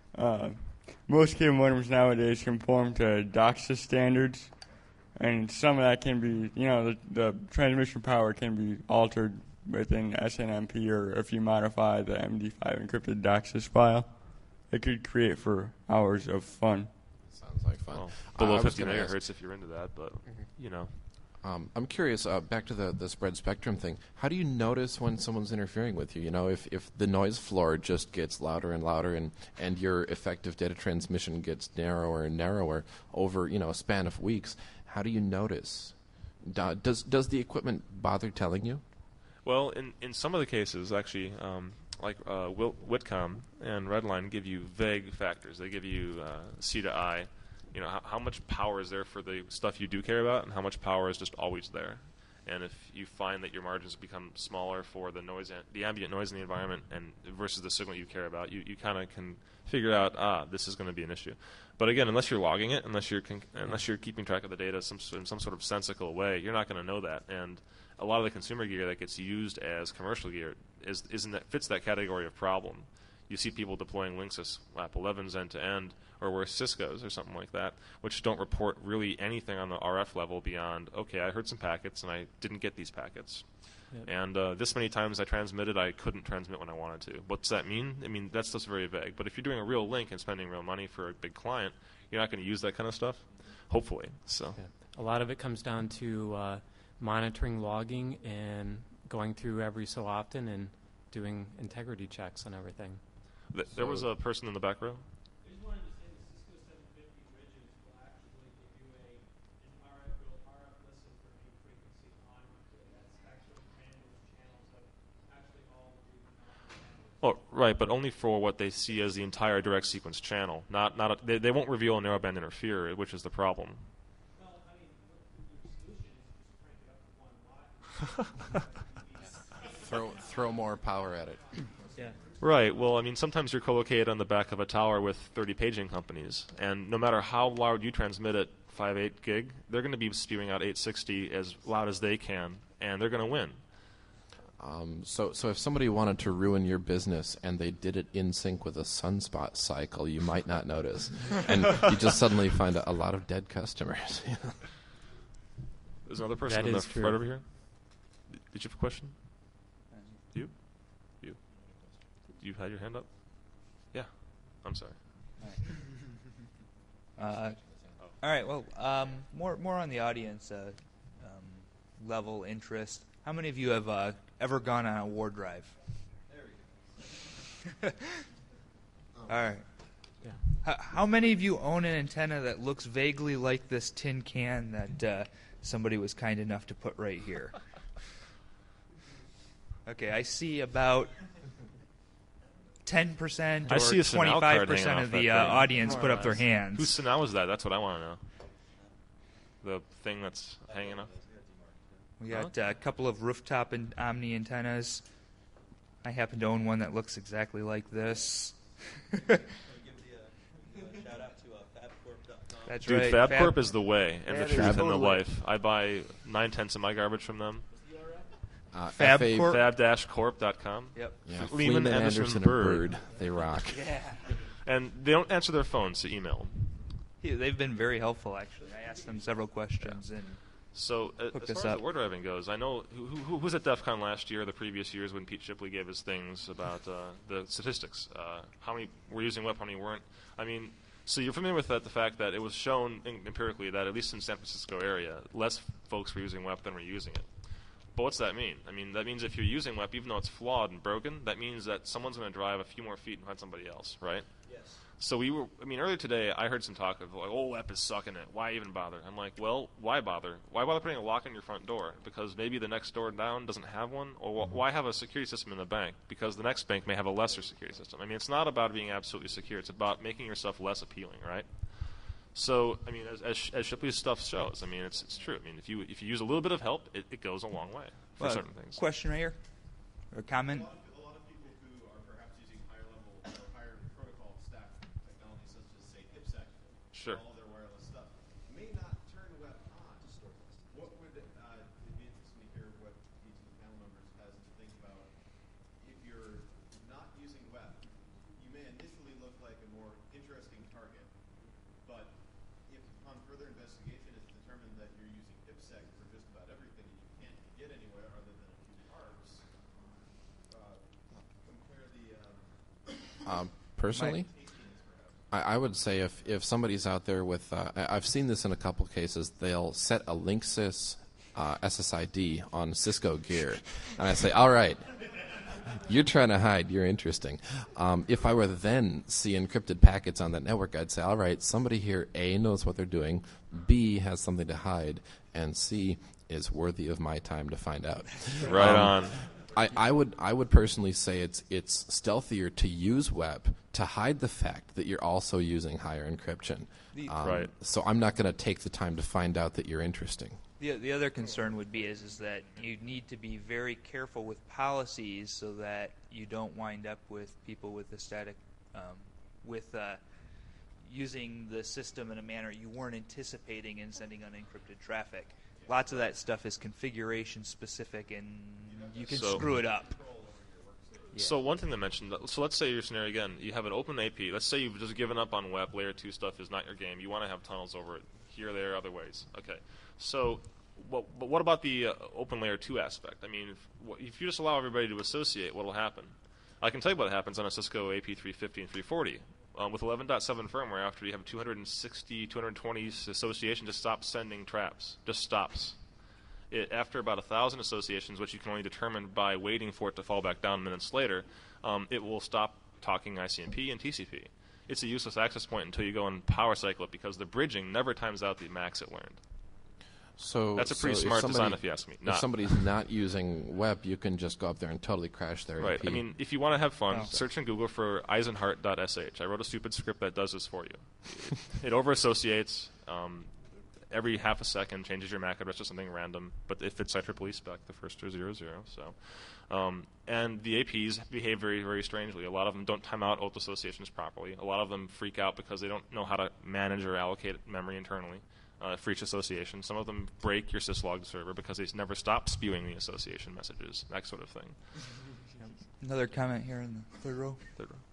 Most cable modems nowadays conform to DOCSIS standards, and some of that can be, you know, the transmission power can be altered within SNMP, or if you modify the MD5 encrypted DOCSIS file, it could create for hours of fun. Sounds like fun. Well, below 50 megahertz if you're into that, but, you know. I'm curious, back to the spread spectrum thing, how do you notice when someone's interfering with you? You know, if the noise floor just gets louder and louder and your effective data transmission gets narrower and narrower over, you know, a span of weeks, how do you notice? Does the equipment bother telling you? Well, in some of the cases, actually, like Whitcomb and Redline give you vague factors. They give you C to I. You know, how much power is there for the stuff you do care about, and how much power is just always there. And if you find that your margins become smaller for the noise, the ambient noise in the environment, and versus the signal you care about, you kind of can figure out, this is going to be an issue. But again, unless you're logging it, unless you're keeping track of the data in some sort of sensical way, you're not going to know that. And a lot of the consumer gear that gets used as commercial gear fits that category of problem. You see people deploying Linksys WAP 11s end to end, or worse, Cisco's or something like that, which don't report really anything on the RF level beyond, okay, I heard some packets and I didn't get these packets. Yep. And this many times I transmitted, I couldn't transmit when I wanted to. What does that mean? I mean, that's just very vague. But if you're doing a real link and spending real money for a big client, you're not going to use that kind of stuff, hopefully. So, yeah. A lot of it comes down to monitoring, logging, and going through every so often and doing integrity checks on everything. There was a person in the back row. I just wanted to say the Cisco 750 bridges will actually give you an RF listen for any frequency on that's actually ran those channels of actually all of the channels. Oh, right, but only for what they see as the entire direct sequence channel. They won't reveal a narrowband interferer, which is the problem. Well, I mean, your solution is just crank it up to 1 watt. Throw more power at it. Yeah. Right. Well, I mean, sometimes you're co-located on the back of a tower with 30 paging companies, and no matter how loud you transmit at 5.8 gig, they're going to be spewing out 860 as loud as they can, and they're going to win. So if somebody wanted to ruin your business and they did it in sync with a sunspot cycle, you might not notice, and you just suddenly find a lot of dead customers. There's another person in the front over here. Did you have a question? You? You had your hand up? Yeah. I'm sorry. All right. Well, more on the audience level interest. How many of you have ever gone on a war drive? There we go. All right. Yeah. How many of you own an antenna that looks vaguely like this tin can that somebody was kind enough to put right here? Okay, I see about 10% I or see a Sanal card hanging 25% off of that the thing. audience put up their Whose hands. Sanal was that? That's what I want to know. The thing that's hanging up. We got a couple of rooftop and Omni antennas. I happen to own one that looks exactly like this. That's Dude, right. FabCorp is the way and the That is truth and the totally- life. I buy 9/10 of my garbage from them. FabCorp? Fab-corp.com. Yep. Yeah, Lehman, Anderson, and Bird. They rock. Yeah. And they don't answer their phones, so email them. Yeah, they've been very helpful, actually. I asked them several questions and So hooked as us far as up. the war driving goes, I know who was at DEF CON last year, the previous years when Pete Shipley gave his things about the statistics. How many were using WEP, how many weren't. I mean, so you're familiar with that, the fact that it was shown empirically that at least in San Francisco area, less folks were using WEP than were using it. But what's that mean? I mean, that means if you're using WEP, even though it's flawed and broken, that means that someone's going to drive a few more feet and find somebody else, right? Yes. So earlier today, I heard some talk of like, oh, WEP is sucking it. Why even bother? I'm like, well, why bother? Why bother putting a lock on your front door? Because maybe the next door down doesn't have one? Or why have a security system in the bank? Because the next bank may have a lesser security system. I mean, it's not about being absolutely secure. It's about making yourself less appealing, right? So, I mean, as Shipley's stuff shows, I mean, it's true. I mean, if you use a little bit of help, it goes a long way for certain things. Question right here? Or comment? A lot of people who are perhaps using higher level or higher protocol stack technology, such as say IPsec, Sure. all of their wireless stuff, may not turn WEP on. What would it'd be interesting to hear what each of the panel members has to think about. If you're not using WEP, you may initially look like a more interesting target, but if upon further investigation it's determined that you're using IPsec for just about everything and you can't get anywhere other than a few ARPs, compare the Personally, I would say if somebody's out there with, I've seen this in a couple cases, they'll set a Linksys SSID on Cisco gear, and I say, all right, you're trying to hide, you're interesting. If I were to then see encrypted packets on that network, I'd say, all right, somebody here, A, knows what they're doing, B, has something to hide, and C, is worthy of my time to find out. Right on. I would personally say it's stealthier to use WEP to hide the fact that you're also using higher encryption. Right. So I'm not going to take the time to find out that you're interesting. The other concern would be is that you need to be very careful with policies so that you don't wind up with people with the static, using the system in a manner you weren't anticipating and sending unencrypted traffic. Lots of that stuff is configuration specific, and you can screw it up. Yeah. So one thing they mentioned, so let's say your scenario again, you have an open AP. Let's say you've just given up on WEP, layer 2 stuff is not your game. You want to have tunnels over it here, there, other ways. Okay. So but what about the open layer 2 aspect? I mean, if you just allow everybody to associate, what will happen? I can tell you what happens on a Cisco AP 350 and 340. With 11.7 firmware, after you have 260, 220 associations, just stops sending traps. Just stops. After about 1,000 associations, which you can only determine by waiting for it to fall back down minutes later, it will stop talking ICMP and TCP. It's a useless access point until you go and power cycle it because the bridging never times out the max it learned. So that's a pretty smart design, if you ask me. If somebody's not using WEP, you can just go up there and totally crash their Right. AP. I mean, if you want to have fun, search in Google for eisenhart.sh. I wrote a stupid script that does this for you. It over-associates. Every half a second changes your MAC address to something random, but if it's IEEE spec, the first are 00. So, and the APs behave very, very strangely. A lot of them don't time out oath associations properly. A lot of them freak out because they don't know how to manage or allocate memory internally for each association. Some of them break your syslog server because they never stop spewing the association messages, that sort of thing. Another comment here in the third row. Third row.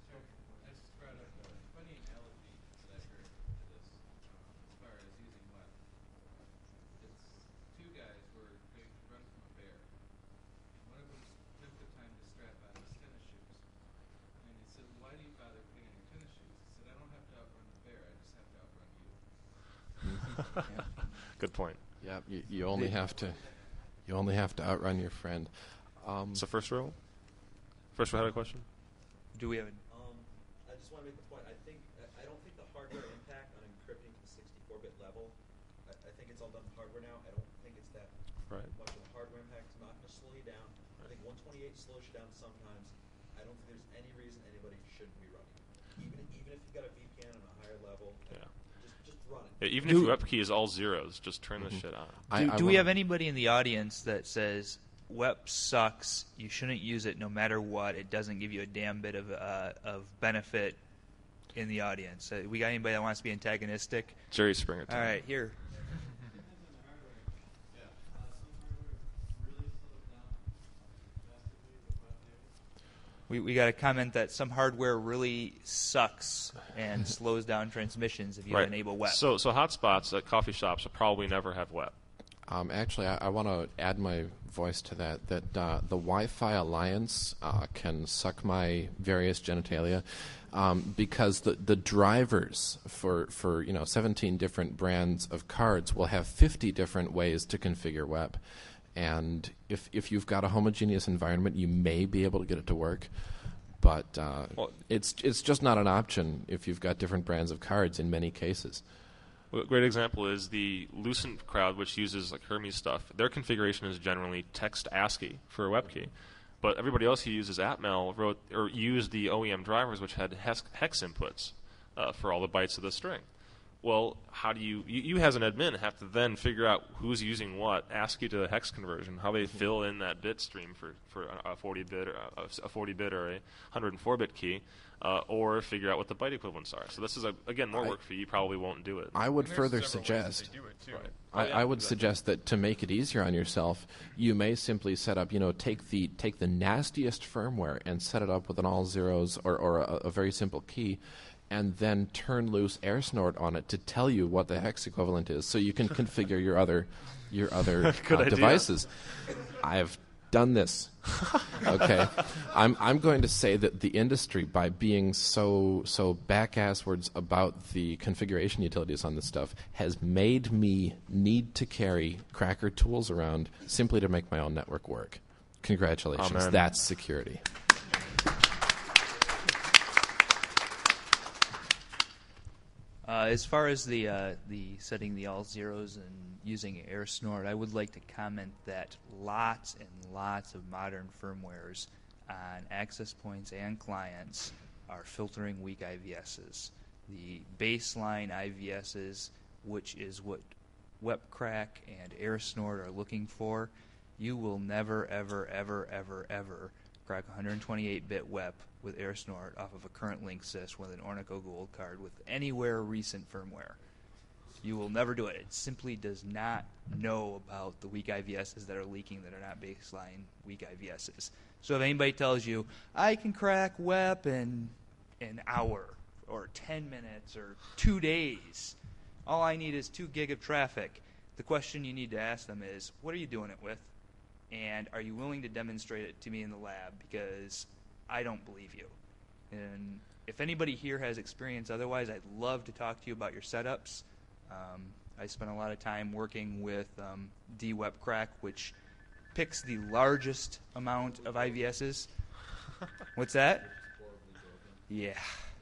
Good point. Yeah, you only have to outrun your friend. So first row had a question. Do we have? I just want to make the point. I don't think the hardware impact on encrypting to the 64-bit level. I think it's all done with hardware now. I don't think it's that much of a hardware impact. It's not going to slow you down. I think 128 slows you down sometimes. I don't think there's any reason anybody shouldn't be running it. Even if you've got a VPN on a higher level, just run it. Yeah, even if your web key is all zeros, just turn this shit on. Do we have anybody in the audience that says WEP sucks, you shouldn't use it no matter what, it doesn't give you a damn bit of benefit in the audience? We got anybody that wants to be antagonistic? Jerry Springer. All right, here. We got a comment that some hardware really sucks and slows down transmissions if you enable WEP. So hotspots at coffee shops will probably never have WEP. Actually, I want to add my voice to that. That the Wi-Fi Alliance can suck my various genitalia because the drivers for 17 different brands of cards will have 50 different ways to configure WEP. And if you've got a homogeneous environment, you may be able to get it to work, but it's just not an option if you've got different brands of cards in many cases. Well, a great example is the Lucent crowd, which uses like Hermes stuff. Their configuration is generally text ASCII for a WEP key, but everybody else who uses Atmel used the OEM drivers, which had hex inputs for all the bytes of the string. Well, how do you as an admin have to then figure out who's using what, ASCII to the hex conversion, how they fill in that bit stream for a 40-bit or a 104-bit key, or figure out what the byte equivalents are. So this is again more work for you. You probably won't do it. I would further suggest. I would suggest that to make it easier on yourself, you may simply set up, take the nastiest firmware and set it up with an all zeros or a very simple key, and then turn loose AirSnort on it to tell you what the hex equivalent is, so you can configure your other devices. I've done this. Okay, I'm going to say that the industry, by being so back-asswards about the configuration utilities on this stuff, has made me need to carry cracker tools around simply to make my own network work. Congratulations, Amen. That's security. As far as the setting the all zeros and using AirSnort, I would like to comment that lots and lots of modern firmwares on access points and clients are filtering weak IVSs. The baseline IVSs, which is what WEPCrack and AirSnort are looking for, you will never, ever, ever, ever, ever crack 128-bit WEP with AirSnort off of a current Linksys with an Ornico Gold card with anywhere recent firmware. You will never do it. It simply does not know about the weak IVSs that are leaking that are not baseline weak IVSs. So if anybody tells you, I can crack WEP in an hour or 10 minutes or 2 days, all I need is 2 gig of traffic, the question you need to ask them is, what are you doing it with? And are you willing to demonstrate it to me in the lab? Because I don't believe you. And if anybody here has experience otherwise, I'd love to talk to you about your setups. I spent a lot of time working with DWEPCrack, which picks the largest amount of IVSs. What's that? Yeah.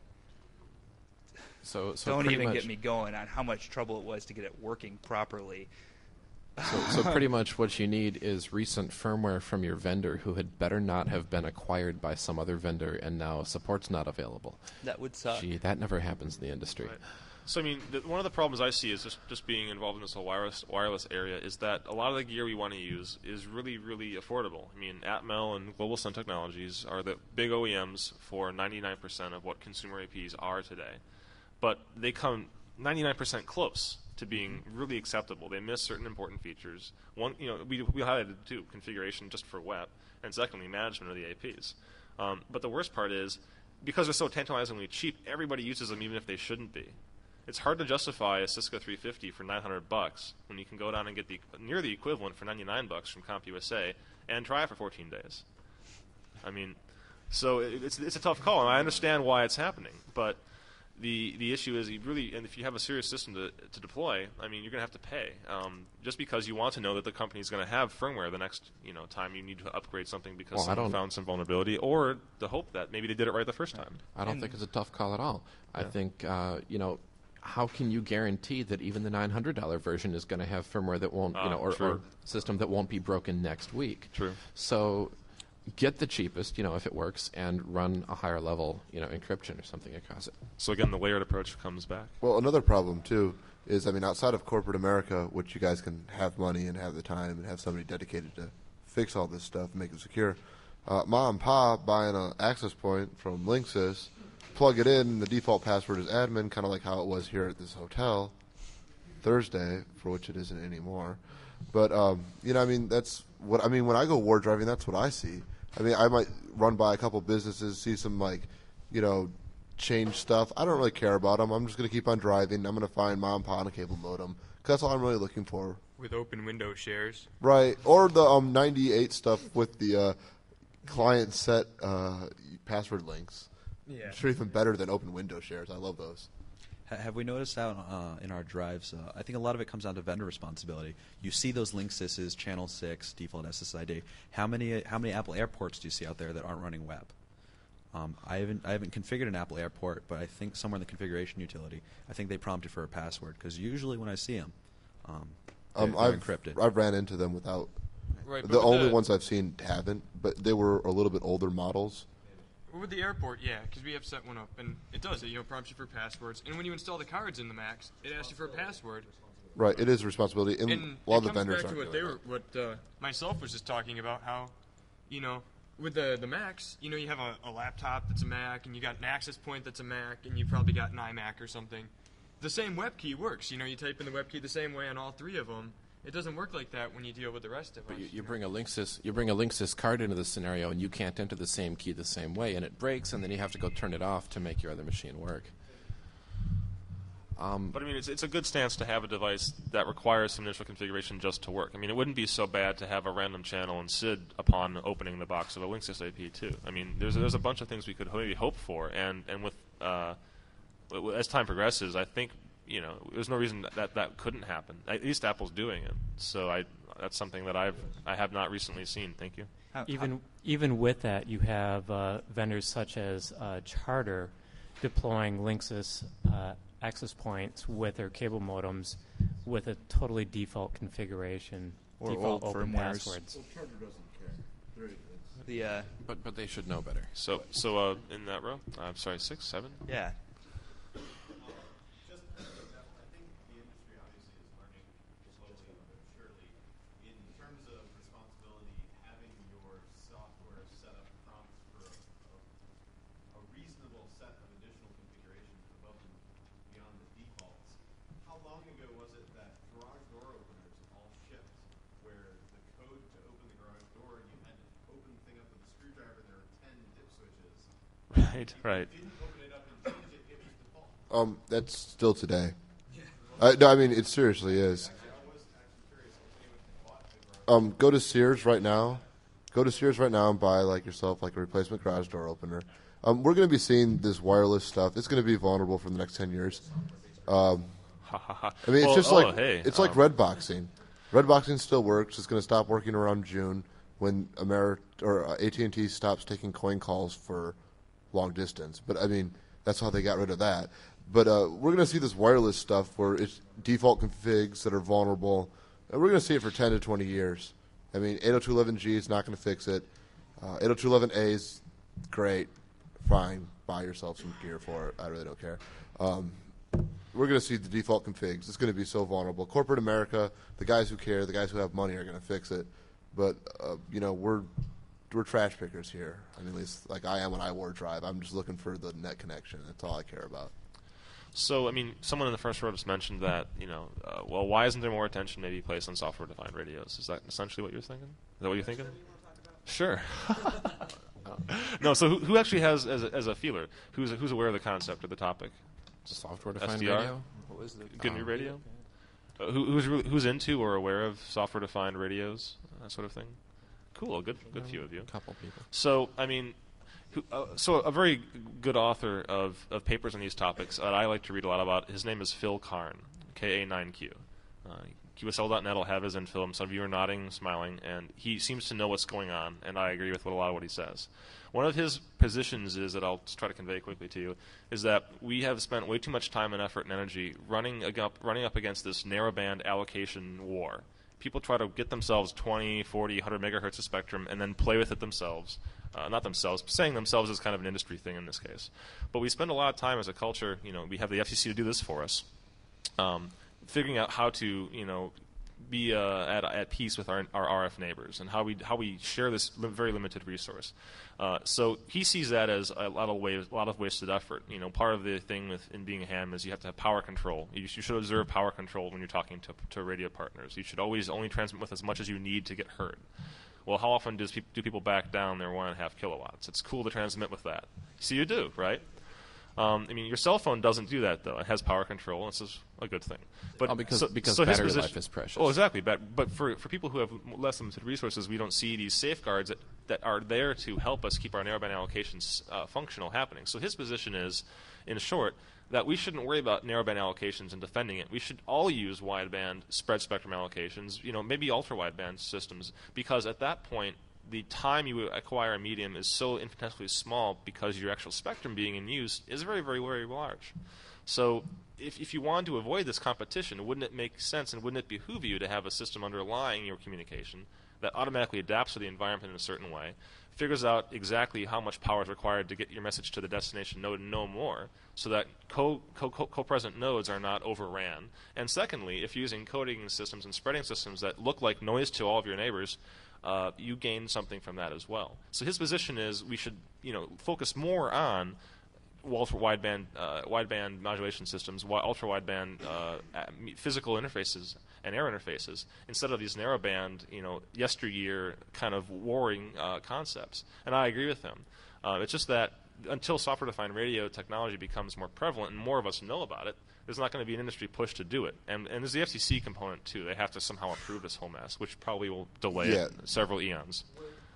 So don't even much, get me going on how much trouble it was to get it working properly. So pretty much what you need is recent firmware from your vendor who had better not have been acquired by some other vendor and now support's not available. That would suck. Gee, that never happens in the industry. Right. So, I mean, one of the problems I see is just being involved in this whole wireless area is that a lot of the gear we want to use is really, really affordable. I mean, Atmel and Global Sun Technologies are the big OEMs for 99% of what consumer APs are today. But they come 99% close to being really acceptable. They miss certain important features. One, we highlighted too, configuration just for WEP, and secondly, management of the APs. But the worst part is, because they're so tantalizingly cheap, everybody uses them even if they shouldn't be. It's hard to justify a Cisco 350 for $900 when you can go down and get near the equivalent for $99 from CompUSA and try it for 14 days. I mean, so it's a tough call, and I understand why it's happening, but the issue is and if you have a serious system to deploy, I mean, you're going to have to pay just because you want to know that the company is going to have firmware the next time you need to upgrade something because someone found some vulnerability, or the hope that maybe they did it right the first time. I don't think it's a tough call at all. Yeah. I think how can you guarantee that even the $900 version is going to have firmware that won't, or system that won't be broken next week? True. So get the cheapest, if it works, and run a higher level, encryption or something across it. So again, the layered approach comes back. Well, another problem too is, outside of corporate America, which you guys can have money and have the time and have somebody dedicated to fix all this stuff and make it secure. Mom and pop buying an access point from Linksys, plug it in, the default password is admin, kind of like how it was here at this hotel Thursday, for which it isn't anymore. But that's what when I go war driving, that's what I see. I might run by a couple businesses, see some change stuff. I don't really care about them. I'm just going to keep on driving. I'm going to find mom and pop on a cable modem, because that's all I'm really looking for. With open window shares. Right, or the 98 stuff with the client set password links. Yeah. It's even better than open window shares. I love those. Have we noticed out in our drives, I think a lot of it comes down to vendor responsibility. You see those Linksys, Channel 6, default SSID. How many Apple airports do you see out there that aren't running web? I haven't configured an Apple airport, but I think somewhere in the configuration utility, I think they prompted for a password, because usually when I see them, they're encrypted. I've ran into them without. Right, the only ones I've seen haven't, but they were a little bit older models. With the airport, yeah, because we have set one up, and it does it. Prompts you for passwords, and when you install the cards in the Macs, it asks you for a password. Right, it is a responsibility, and a lot of the vendors aren't doing that. What myself was just talking about, how, with the Macs, you have a laptop that's a Mac, and you got an access point that's a Mac, and you probably got an iMac or something. The same web key works. You type in the web key the same way on all three of them. It doesn't work like that when you deal with the rest of us. But you bring a Linksys card into the scenario, and you can't enter the same key the same way, and it breaks, and then you have to go turn it off to make your other machine work. But it's a good stance to have a device that requires some initial configuration just to work. It wouldn't be so bad to have a random channel in SID upon opening the box of a Linksys AP too. There's a bunch of things we could maybe hope for, and with as time progresses, I think there's no reason that couldn't happen. At least Apple's doing it, so that's something that I have not recently seen. Thank you. Even with that, you have vendors such as Charter deploying Linksys access points with their cable modems with a totally default configuration, or default old open firmwares. passwords. Well, Charter doesn't care. But they should know better. So in that row, I'm sorry, 6, 7. Yeah. Right. That's still today. It seriously is. Go to Sears right now. Go to Sears right now and buy yourself a replacement garage door opener. We're going to be seeing this wireless stuff. It's going to be vulnerable for the next 10 years. It's just like red boxing. Red boxing still works. It's going to stop working around June when AT&T stops taking coin calls for long distance. But that's how they got rid of that. But we're going to see this wireless stuff where it's default configs that are vulnerable. And we're going to see it for 10 to 20 years. 802.11g is not going to fix it. 802.11a is great. Fine. Buy yourself some gear for it. I really don't care. We're going to see the default configs. It's going to be so vulnerable. Corporate America, the guys who care, the guys who have money are going to fix it. But, we're trash pickers here. At least like I am when I war drive. I'm just looking for the net connection. That's all I care about. So, someone in the first row just mentioned that, why isn't there more attention maybe placed on software-defined radios? Is that essentially what you're thinking? Is that what you're thinking? Sure. No, so who actually has, as a feeler, who's aware of the concept or the topic? Software-defined SDR? radio? What was the Good New Radio? Who's into or aware of software-defined radios, that sort of thing? Cool, good few of you. A couple people. So, so a very good author of papers on these topics that I like to read a lot about, his name is Phil Karn, KA9Q. QSL.net will have his info. Some of you are nodding, smiling, and he seems to know what's going on, and I agree with a lot of what he says. One of his positions is, that I'll just try to convey quickly to you, is that we have spent way too much time and effort and energy running up against this narrowband allocation war. people try to get themselves 20, 40, 100 megahertz of spectrum and then play with it themselves. Not themselves, saying themselves is kind of an industry thing in this case. But we spend a lot of time as a culture, we have the FCC to do this for us, figuring out how to, be at peace with our RF neighbors and how we share this very limited resource. So he sees that as a lot of wasted effort. Part of the thing in being a ham is you have to have power control. You should observe power control when you're talking to radio partners. You should always only transmit with as much as you need to get heard. Well, how often do people back down their 1.5 kilowatts? It's cool to transmit with that. So you do, right? Your cell phone doesn't do that, though. It has power control, and this is a good thing. But because so battery life is precious. Oh, exactly. But for people who have less limited resources, we don't see these safeguards that are there to help us keep our narrowband allocations functional happening. So his position is, in short, that we shouldn't worry about narrowband allocations and defending it. We should all use wideband spread spectrum allocations, maybe ultra-wideband systems, because at that point, the time you acquire a medium is so infinitesimally small because your actual spectrum being in use is very, very, very large. So if you want to avoid this competition, wouldn't it make sense and wouldn't it behoove you to have a system underlying your communication that automatically adapts to the environment in a certain way, figures out exactly how much power is required to get your message to the destination node and no more, so that co-present nodes are not overran. And secondly, if using coding systems and spreading systems that look like noise to all of your neighbors, you gain something from that as well. So his position is we should, focus more on wideband modulation systems, ultra-wideband physical interfaces and air interfaces, instead of these narrowband, yesteryear kind of warring concepts. And I agree with him. It's just that until software-defined radio technology becomes more prevalent and more of us know about it, there's not going to be an industry push to do it. And there's the FCC component, too. They have to somehow approve this whole mess, which probably will delay it several eons.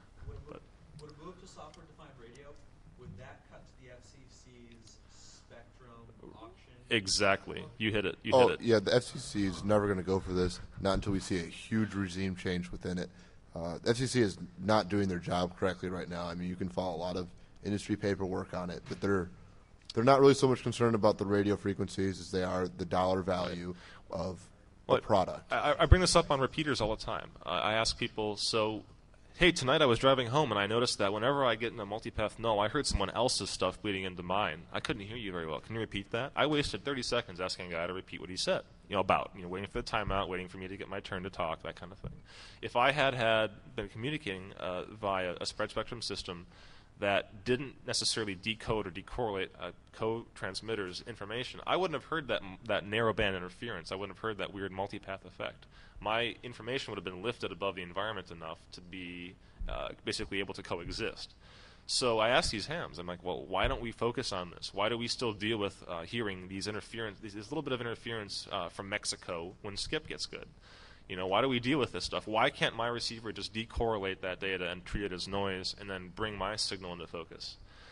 Would a move to software-defined radio, would that cut to the FCC's spectrum auction? Exactly. You hit it. Yeah, the FCC is never going to go for this, not until we see a huge regime change within it. The FCC is not doing their job correctly right now. You can follow a lot of industry paperwork on it, but they're not really so much concerned about the radio frequencies as they are the dollar value of the product. I bring this up on repeaters all the time. I ask people, hey, tonight I was driving home and I noticed that whenever I get in a multipath null, I heard someone else's stuff bleeding into mine. I couldn't hear you very well. Can you repeat that? I wasted 30 seconds asking a guy to repeat what he said, waiting for the timeout, waiting for me to get my turn to talk, that kind of thing. If I had been communicating via a spread spectrum system that didn't necessarily decode or decorrelate a co-transmitter's information, I wouldn't have heard that narrowband interference. I wouldn't have heard that weird multipath effect. My information would have been lifted above the environment enough to be basically able to coexist. So I asked these hams, I'm like, well, why don't we focus on this? Why do we still deal with hearing these interference, this little bit of interference from Mexico when Skip gets good? Why do we deal with this stuff? Why can't my receiver just decorrelate that data and treat it as noise and then bring my signal into focus?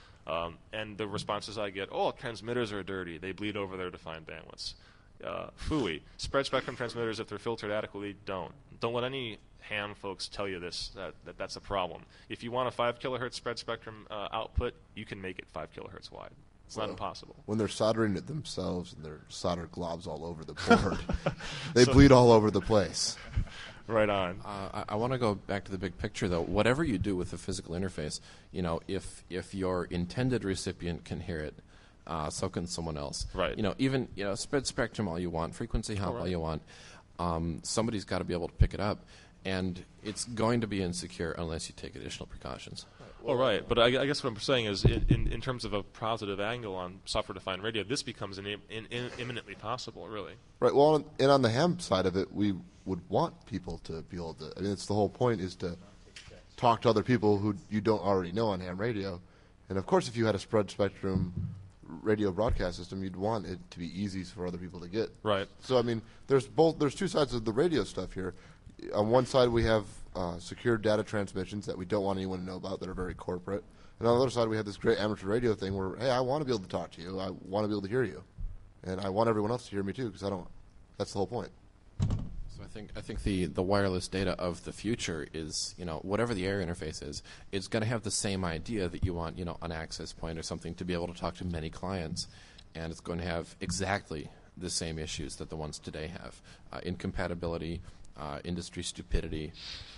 And the responses I get, transmitters are dirty. They bleed over their defined bandwidths. Phooey. Spread spectrum transmitters, if they're filtered adequately, don't. Don't let any ham folks tell you this, that's a problem. If you want a 5 kilohertz spread spectrum output, you can make it 5 kilohertz wide. It's not impossible. When they're soldering it themselves and they're solder globs all over the board, they bleed all over the place. Right on. I want to go back to the big picture, though. Whatever you do with the physical interface, if your intended recipient can hear it, so can someone else. Right. Even spread spectrum all you want, frequency hop all you want. Somebody's got to be able to pick it up, and it's going to be insecure unless you take additional precautions. Well, right, but I guess what I'm saying is, in terms of a positive angle on software-defined radio, this becomes imminently possible, really. Right. Well, and on the ham side of it, we would want people to be able to. It's the whole point is to talk to other people who you don't already know on ham radio, and of course, if you had a spread spectrum radio broadcast system, you'd want it to be easy for other people to get. Right. So there's two sides of the radio stuff here. On one side, we have secure data transmissions that we don't want anyone to know about that are very corporate. And on the other side, we have this great amateur radio thing where, hey, I want to be able to talk to you. I want to be able to hear you. And I want everyone else to hear me, too, because that's the whole point. So I think the wireless data of the future is, whatever the air interface is, it's going to have the same idea that you want, an access point or something to be able to talk to many clients. And it's going to have exactly the same issues that the ones today have. Incompatibility, industry stupidity.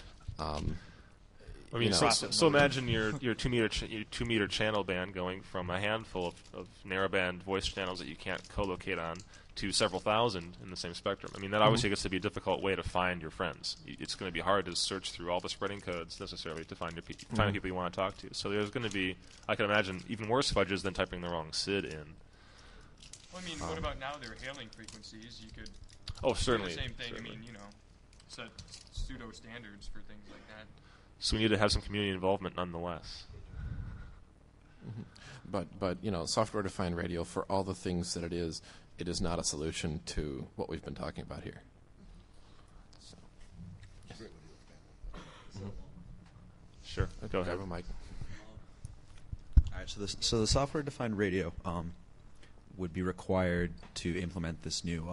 I mean, so imagine your 2 meter channel band going from a handful of narrowband voice channels that you can't co-locate on to several thousand in the same spectrum. I mean, that obviously gets to be a difficult way to find your friends. It's going to be hard to search through all the spreading codes necessarily to find the people you want to talk to. So there's going to be, I can imagine, even worse fudges than typing the wrong SID in. Well, I mean, what about now? They're hailing frequencies. You could. Oh, certainly. Do the same thing. Certainly. I mean, set pseudo standards for things like that. So we need to have some community involvement nonetheless. But software-defined radio, for all the things that it is not a solution to what we've been talking about here. So. Yes. Sure. Go ahead, Mike. All right. So the software-defined radio would be required to implement this new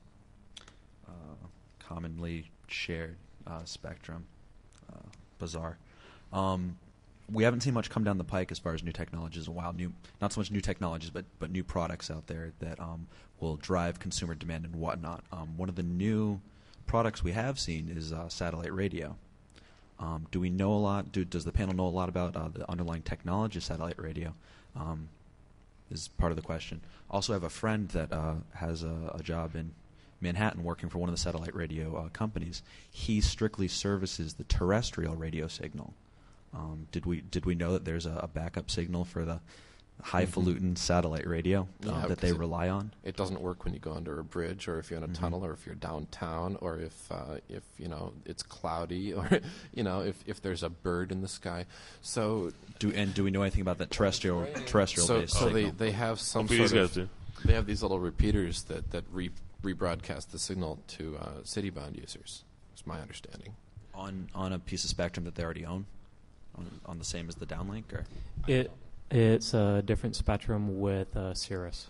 commonly shared spectrum. Bizarre. We haven't seen much come down the pike as far as new technologies in a while. Not so much new technologies, but new products out there that will drive consumer demand and whatnot. One of the new products we have seen is satellite radio. Do we know a lot? Does the panel know a lot about the underlying technology of satellite radio? Is part of the question. Also, I have a friend that has a job in Manhattan working for one of the satellite radio companies. He strictly services the terrestrial radio signal. Did we know that there's a backup signal for the highfalutin satellite radio that they rely on? It doesn't work when you go under a bridge, or if you're in a tunnel, or if you're downtown, or if it's cloudy, or if there's a bird in the sky. So do we know anything about that terrestrial based signal? They have some sort of, they have these little repeaters that rebroadcast the signal to Citybond users. Is my understanding. On a piece of spectrum that they already own, on the same as the downlink, or it's a different spectrum with Cirrus.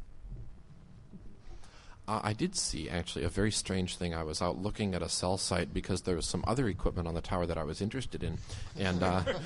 I did see, actually, a very strange thing. I was out looking at a cell site because there was some other equipment on the tower that I was interested in, and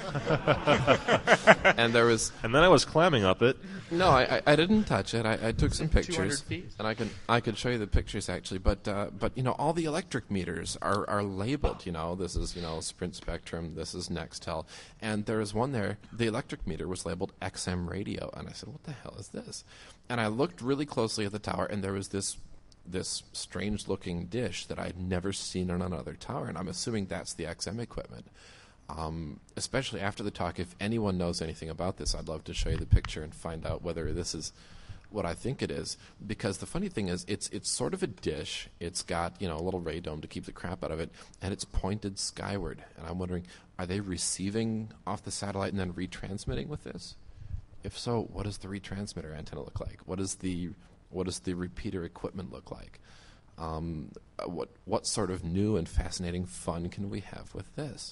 and there was. And then I was clamming up it. No, I didn't touch it. I took some pictures, 200 feet. and I could show you the pictures actually. But all the electric meters are labeled. This is Sprint Spectrum. This is Nextel, and there is one there. The electric meter was labeled XM Radio, and I said, "What the hell is this?" And I looked really closely at the tower, and there was this strange-looking dish that I'd never seen on another tower, and I'm assuming that's the XM equipment. Especially after the talk, if anyone knows anything about this, I'd love to show you the picture and find out whether this is what I think it is. Because the funny thing is, it's sort of a dish. It's got a little radome to keep the crap out of it, and it's pointed skyward. And I'm wondering, are they receiving off the satellite and then retransmitting with this? If so, what does the retransmitter antenna look like? What does the repeater equipment look like? What sort of new and fascinating fun can we have with this?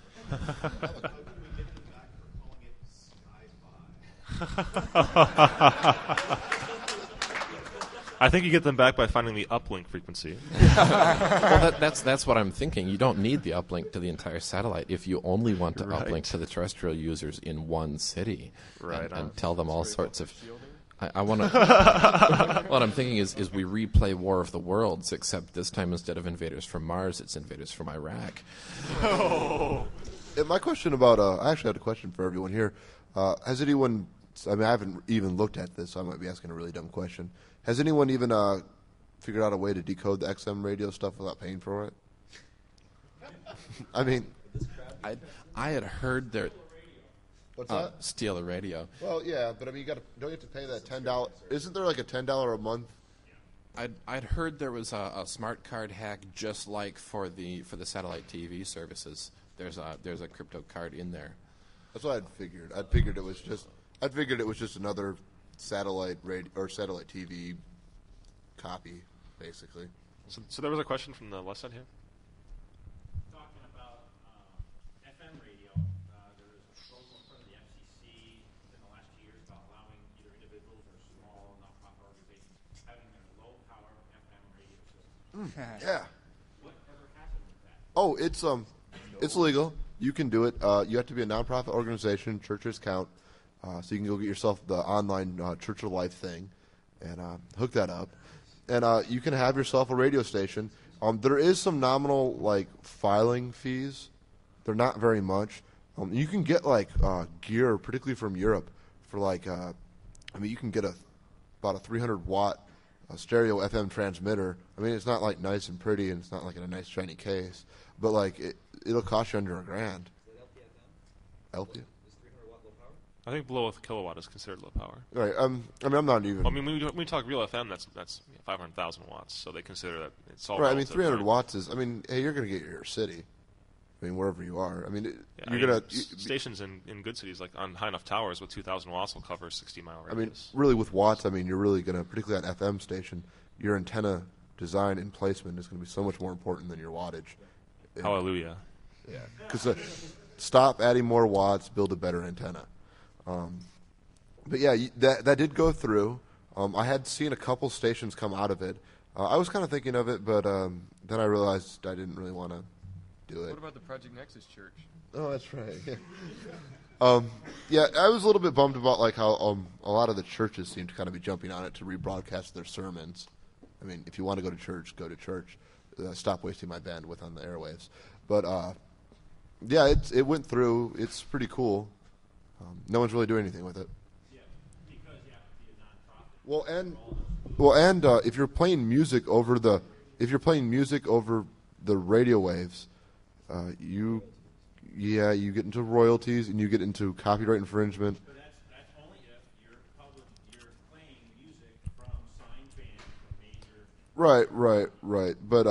I think you get them back by finding the uplink frequency. Well, that's what I'm thinking. You don't need the uplink to the entire satellite if you only want to uplink to the terrestrial users in one city, and tell them all sorts of. I want to. What I'm thinking is we replay War of the Worlds, except this time instead of invaders from Mars, it's invaders from Iraq. Oh. My question about I actually had a question for everyone here. Has anyone? I haven't even looked at this, so I might be asking a really dumb question. Has anyone even figured out a way to decode the XM radio stuff without paying for it? I mean, I had heard there. What's that? Steal a radio. Well, yeah, but I mean, don't you have to pay that $10? Isn't there like a $10 a month? I'd heard there was a smart card hack just like for the satellite TV services. There's a crypto card in there. That's what I'd figured. I figured it was just another satellite radio or satellite TV copy, basically. So there was a question from the left side here. Talking about FM radio, there was a proposal in front of the FCC in the last 2 years about allowing either individuals or small nonprofit organizations having their low-power FM radio systems. Yeah. Whatever happened with that? Oh, it's legal. You can do it. You have to be a nonprofit organization. Churches count. So you can go get yourself the online Church of Life thing and hook that up. And you can have yourself a radio station. There is some nominal like filing fees. They're not very much. You can get like gear, particularly from Europe, for like you can get about a 300 watt stereo FM transmitter. I mean, it's not like nice and pretty, and it's not like in a nice shiny case, but like it'll cost you under $1,000. LP? I think below a kilowatt is considered low power. Right. I mean, I'm not even. I mean, when we talk real FM, that's 500,000 watts, so they consider that it's all right. I mean, relative, 300 right? watts is. I mean, hey, you're going to get your city. I mean, wherever you are. I mean, Yeah, you're gonna. Stations in good cities, like on high enough towers with 2,000 watts, will cover a 60-mile radius. I mean, really, with watts, I mean, you're really going to, particularly at FM station, your antenna design and placement is going to be so much more important than your wattage. Hallelujah. Yeah. Because stop adding more watts, build a better antenna. But yeah, that did go through. I had seen a couple stations come out of it. I was kind of thinking of it, but then I realized I didn't really want to do it. What about the Project Nexus church? Oh, that's right. Yeah, I was a little bit bummed about like how a lot of the churches seem to kind of be jumping on it to rebroadcast their sermons. I mean, if you want to go to church, go to church. Stop wasting my bandwidth on the airwaves. But yeah, it went through. It's pretty cool. No one's really doing anything with it. Well, and if you're playing music over the radio waves, you get into royalties and you get into copyright infringement. But that's only if you're playing music from signed bands from major. Right. But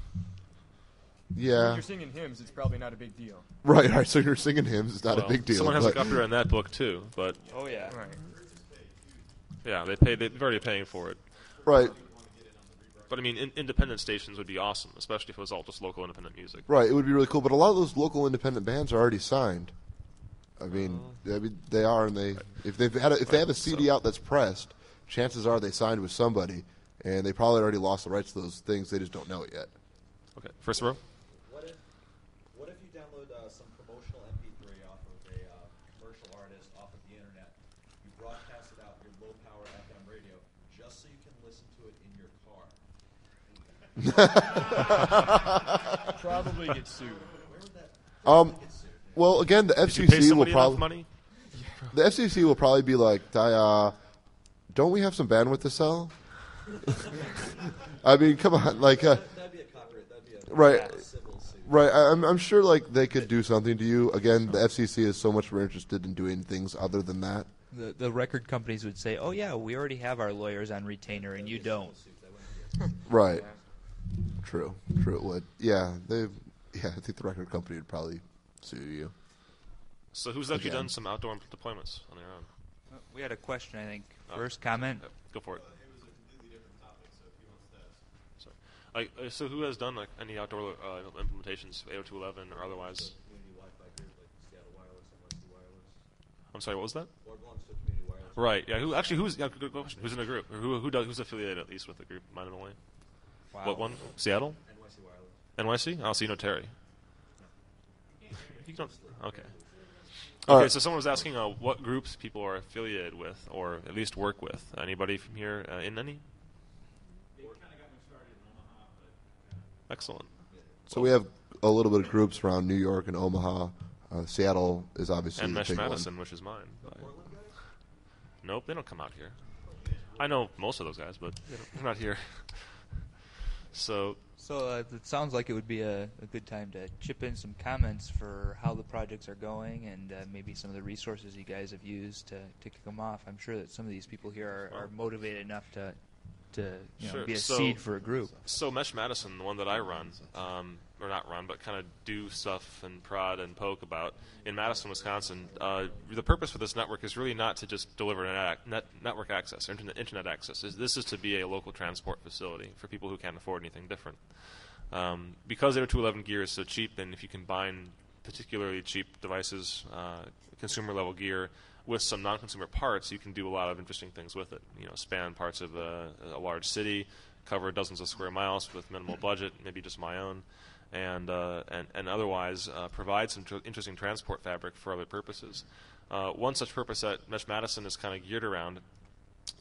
yeah. When you're singing hymns, it's probably not a big deal. Right. So you're singing hymns. It's not a big deal. Someone has a copyright in that book too, but oh yeah, right. Yeah, they're already paying for it. Right. But I mean, independent stations would be awesome, especially if it was all just local independent music. Right, it would be really cool. But a lot of those local independent bands are already signed. I mean they are, and if they have a CD out that's pressed, chances are they signed with somebody, and they probably already lost the rights to those things. They just don't know it yet. Okay, first row. What if you download some promotional MP3 off of a commercial artist off of the internet? You broadcast it out your low power FM radio just so you can listen to it in your car. Probably get sued. Well, again, the Did you pay FCC will somebody enough probably money? the FCC will probably be like, don't we have some bandwidth to sell? I mean, come on, like, that'd be a copyright. That'd be a right, civil suit. right. I'm sure like they could do something to you. Again, the FCC is so much more interested in doing things other than that. The record companies would say, "Oh yeah, we already have our lawyers on retainer, and you don't." Right. True. It would. Yeah. I think the record company would probably sue you. So who's actually Again. done some outdoor deployments on their own? We had a question, I think. First comment. Go for it. So who has done like any outdoor implementations, 802.11 or otherwise? I'm sorry, what was that? Right. Yeah. Who's good question. Who's in the group? Or who's affiliated at least with the group? Mine and Emily. Wow. What one? Seattle. NYC. Oh, so you know Terry. You don't. Okay. All Okay. right. So someone was asking what groups people are affiliated with, or at least work with. Anybody from here in any? Excellent. So we have a little bit of groups around New York and Omaha. Seattle is obviously And the Mesh big Madison, one. which is mine. Nope, they don't come out here. I know most of those guys, but they're not here. So it sounds like it would be a good time to chip in some comments for how the projects are going and maybe some of the resources you guys have used to kick them off. I'm sure that some of these people here are motivated enough to Sure. be a So- seed for a group. So Mesh Madison, the one that I run, or not run, but kind of do stuff and prod and poke about in Madison, Wisconsin. The purpose for this network is really not to just deliver network access, or internet access. This is to be a local transport facility for people who can't afford anything different. Because 802.11 gear is so cheap, and if you combine particularly cheap devices, consumer level gear, with some non-consumer parts, you can do a lot of interesting things with it. Span parts of a large city, cover dozens of square miles with minimal budget, maybe just my own, and otherwise provide some interesting transport fabric for other purposes. One such purpose that Mesh Madison is kind of geared around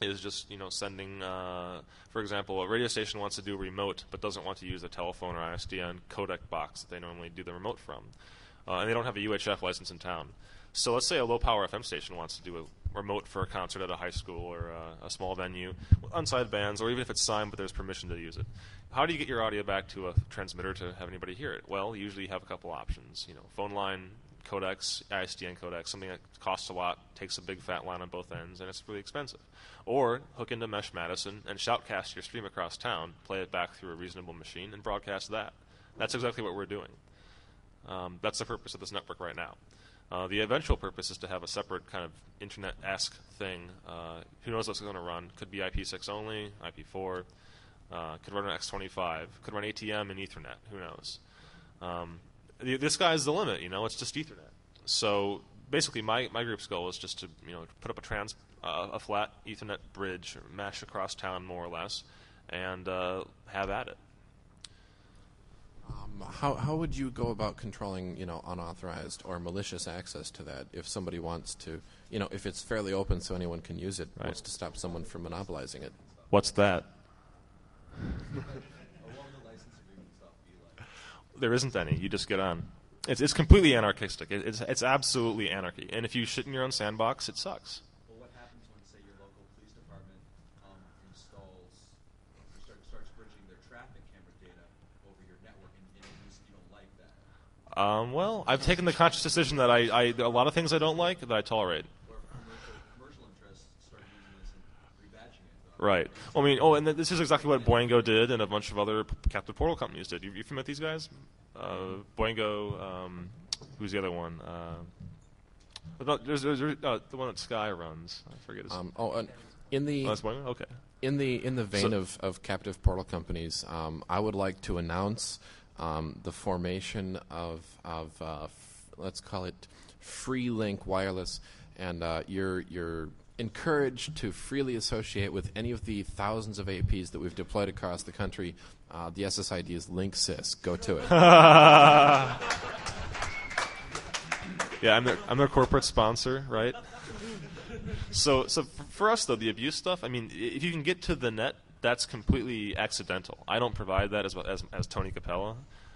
is just sending, for example, a radio station wants to do remote but doesn't want to use a telephone or ISDN codec box that they normally do the remote from, and they don't have a UHF license in town. So let's say a low-power FM station wants to do a remote for a concert at a high school or a small venue, unsigned bands, or even if it's signed but there's permission to use it. How do you get your audio back to a transmitter to have anybody hear it? Well, usually you have a couple options. Phone line codecs, ISDN codecs, something that costs a lot, takes a big fat line on both ends, and it's really expensive. Or hook into Mesh Madison and shoutcast your stream across town, play it back through a reasonable machine, and broadcast that. That's exactly what we're doing. That's the purpose of this network right now. The eventual purpose is to have a separate kind of internet-esque thing. Who knows what's going to run? Could be IPv6 only, IPv4, could run an X25, could run ATM and Ethernet. Who knows? The sky's the limit. It's just Ethernet. So basically, my group's goal is just to put up a flat Ethernet bridge, or mesh across town more or less, and have at it. How would you go about controlling, unauthorized or malicious access to that if somebody wants to, if it's fairly open so anyone can use it, what's to stop someone from monopolizing it? What's that? There isn't any. You just get on. It's completely anarchistic. It's absolutely anarchy. And if you shit in your own sandbox, it sucks. Well, what happens when, say, your local police department starts bridging their traffic camera data over your network, and you don't like that? Well, I've taken the conscious decision that a lot of things I don't like that I tolerate. Or commercial interests start using this and rebadging it. Right. And this is exactly what Boingo did, and a bunch of other captive portal companies did. You familiar with these guys? Boingo. Who's the other one? There's the one that Sky runs. I forget his. In the that's Boingo? Okay. In the vein of captive portal companies, I would like to announce the formation of let's call it Free Link Wireless, and you're encouraged to freely associate with any of the thousands of APs that we've deployed across the country. The SSID is LinkSys. Go to it. Yeah, I'm their corporate sponsor, right? So for us though, the abuse stuff. If you can get to the net, that's completely accidental. I don't provide that as Tony Capella.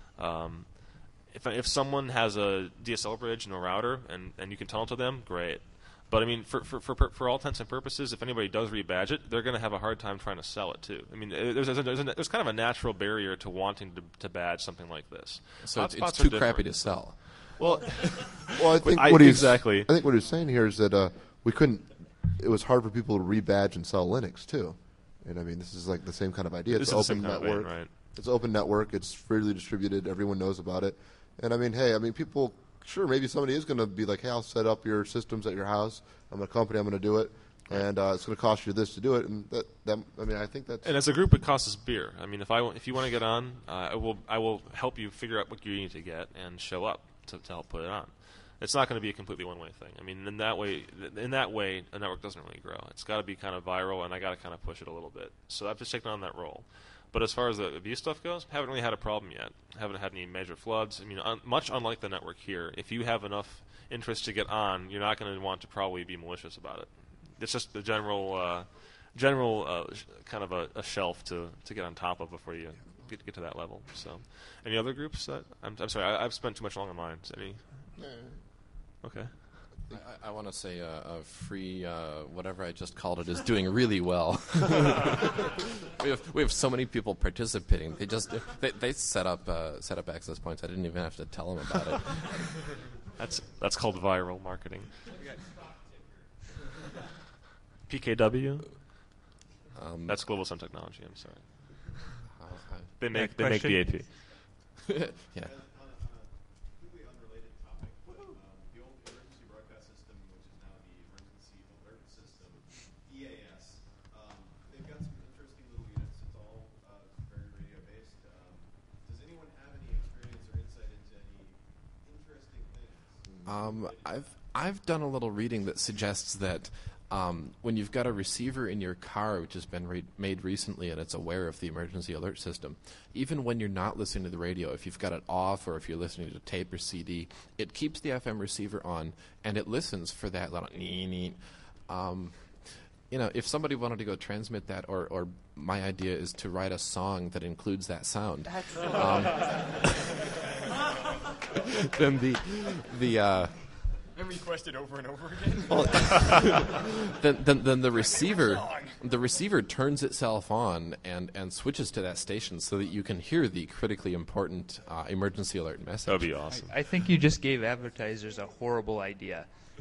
If someone has a DSL bridge and a router and you can tunnel to them, great. But for all intents and purposes, if anybody does rebadge it, they're going to have a hard time trying to sell it too. There's kind of a natural barrier to wanting to badge something like this. So it's too crappy to sell. Well, I think what he's saying here is that we couldn't. It was hard for people to rebadge and sell Linux too. And this is like the same kind of idea. It's an open network. Right? It's an open network. It's freely distributed. Everyone knows about it. And people. Sure, maybe somebody is going to be like, hey, I'll set up your systems at your house. I'm a company. I'm going to do it. And it's going to cost you this to do it. And I think that's... And as a group, it costs us beer. If you want to get on, I will help you figure out what you need to get and show up to help put it on. It's not going to be a completely one-way thing. In that way, a network doesn't really grow. It's got to be kind of viral, and I got to kind of push it a little bit. So I've just taken on that role. But as far as the abuse stuff goes, haven't really had a problem yet. Haven't had any major floods. Much unlike the network here, if you have enough interest to get on, you're not going to want to probably be malicious about it. It's just the general kind of a shelf to get on top of before you get to that level. So, any other groups that I'm sorry, I've spent too much long on mine. Any? Okay. I want to say a free whatever I just called it is doing really well. we have so many people participating. They set up access points. I didn't even have to tell them about it. That's called viral marketing. PKW. That's Global Sun Technology. I'm sorry. They make the AP. Yeah. I've done a little reading that suggests that when you've got a receiver in your car which has been made recently and it's aware of the emergency alert system, even when you're not listening to the radio, if you've got it off or if you're listening to tape or CD, it keeps the FM receiver on and it listens for that little if somebody wanted to go transmit that, or my idea is to write a song that includes that sound, then the and request it over and over again. then the receiver turns itself on and switches to that station so that you can hear the critically important emergency alert message. That'd be awesome. I think you just gave advertisers a horrible idea.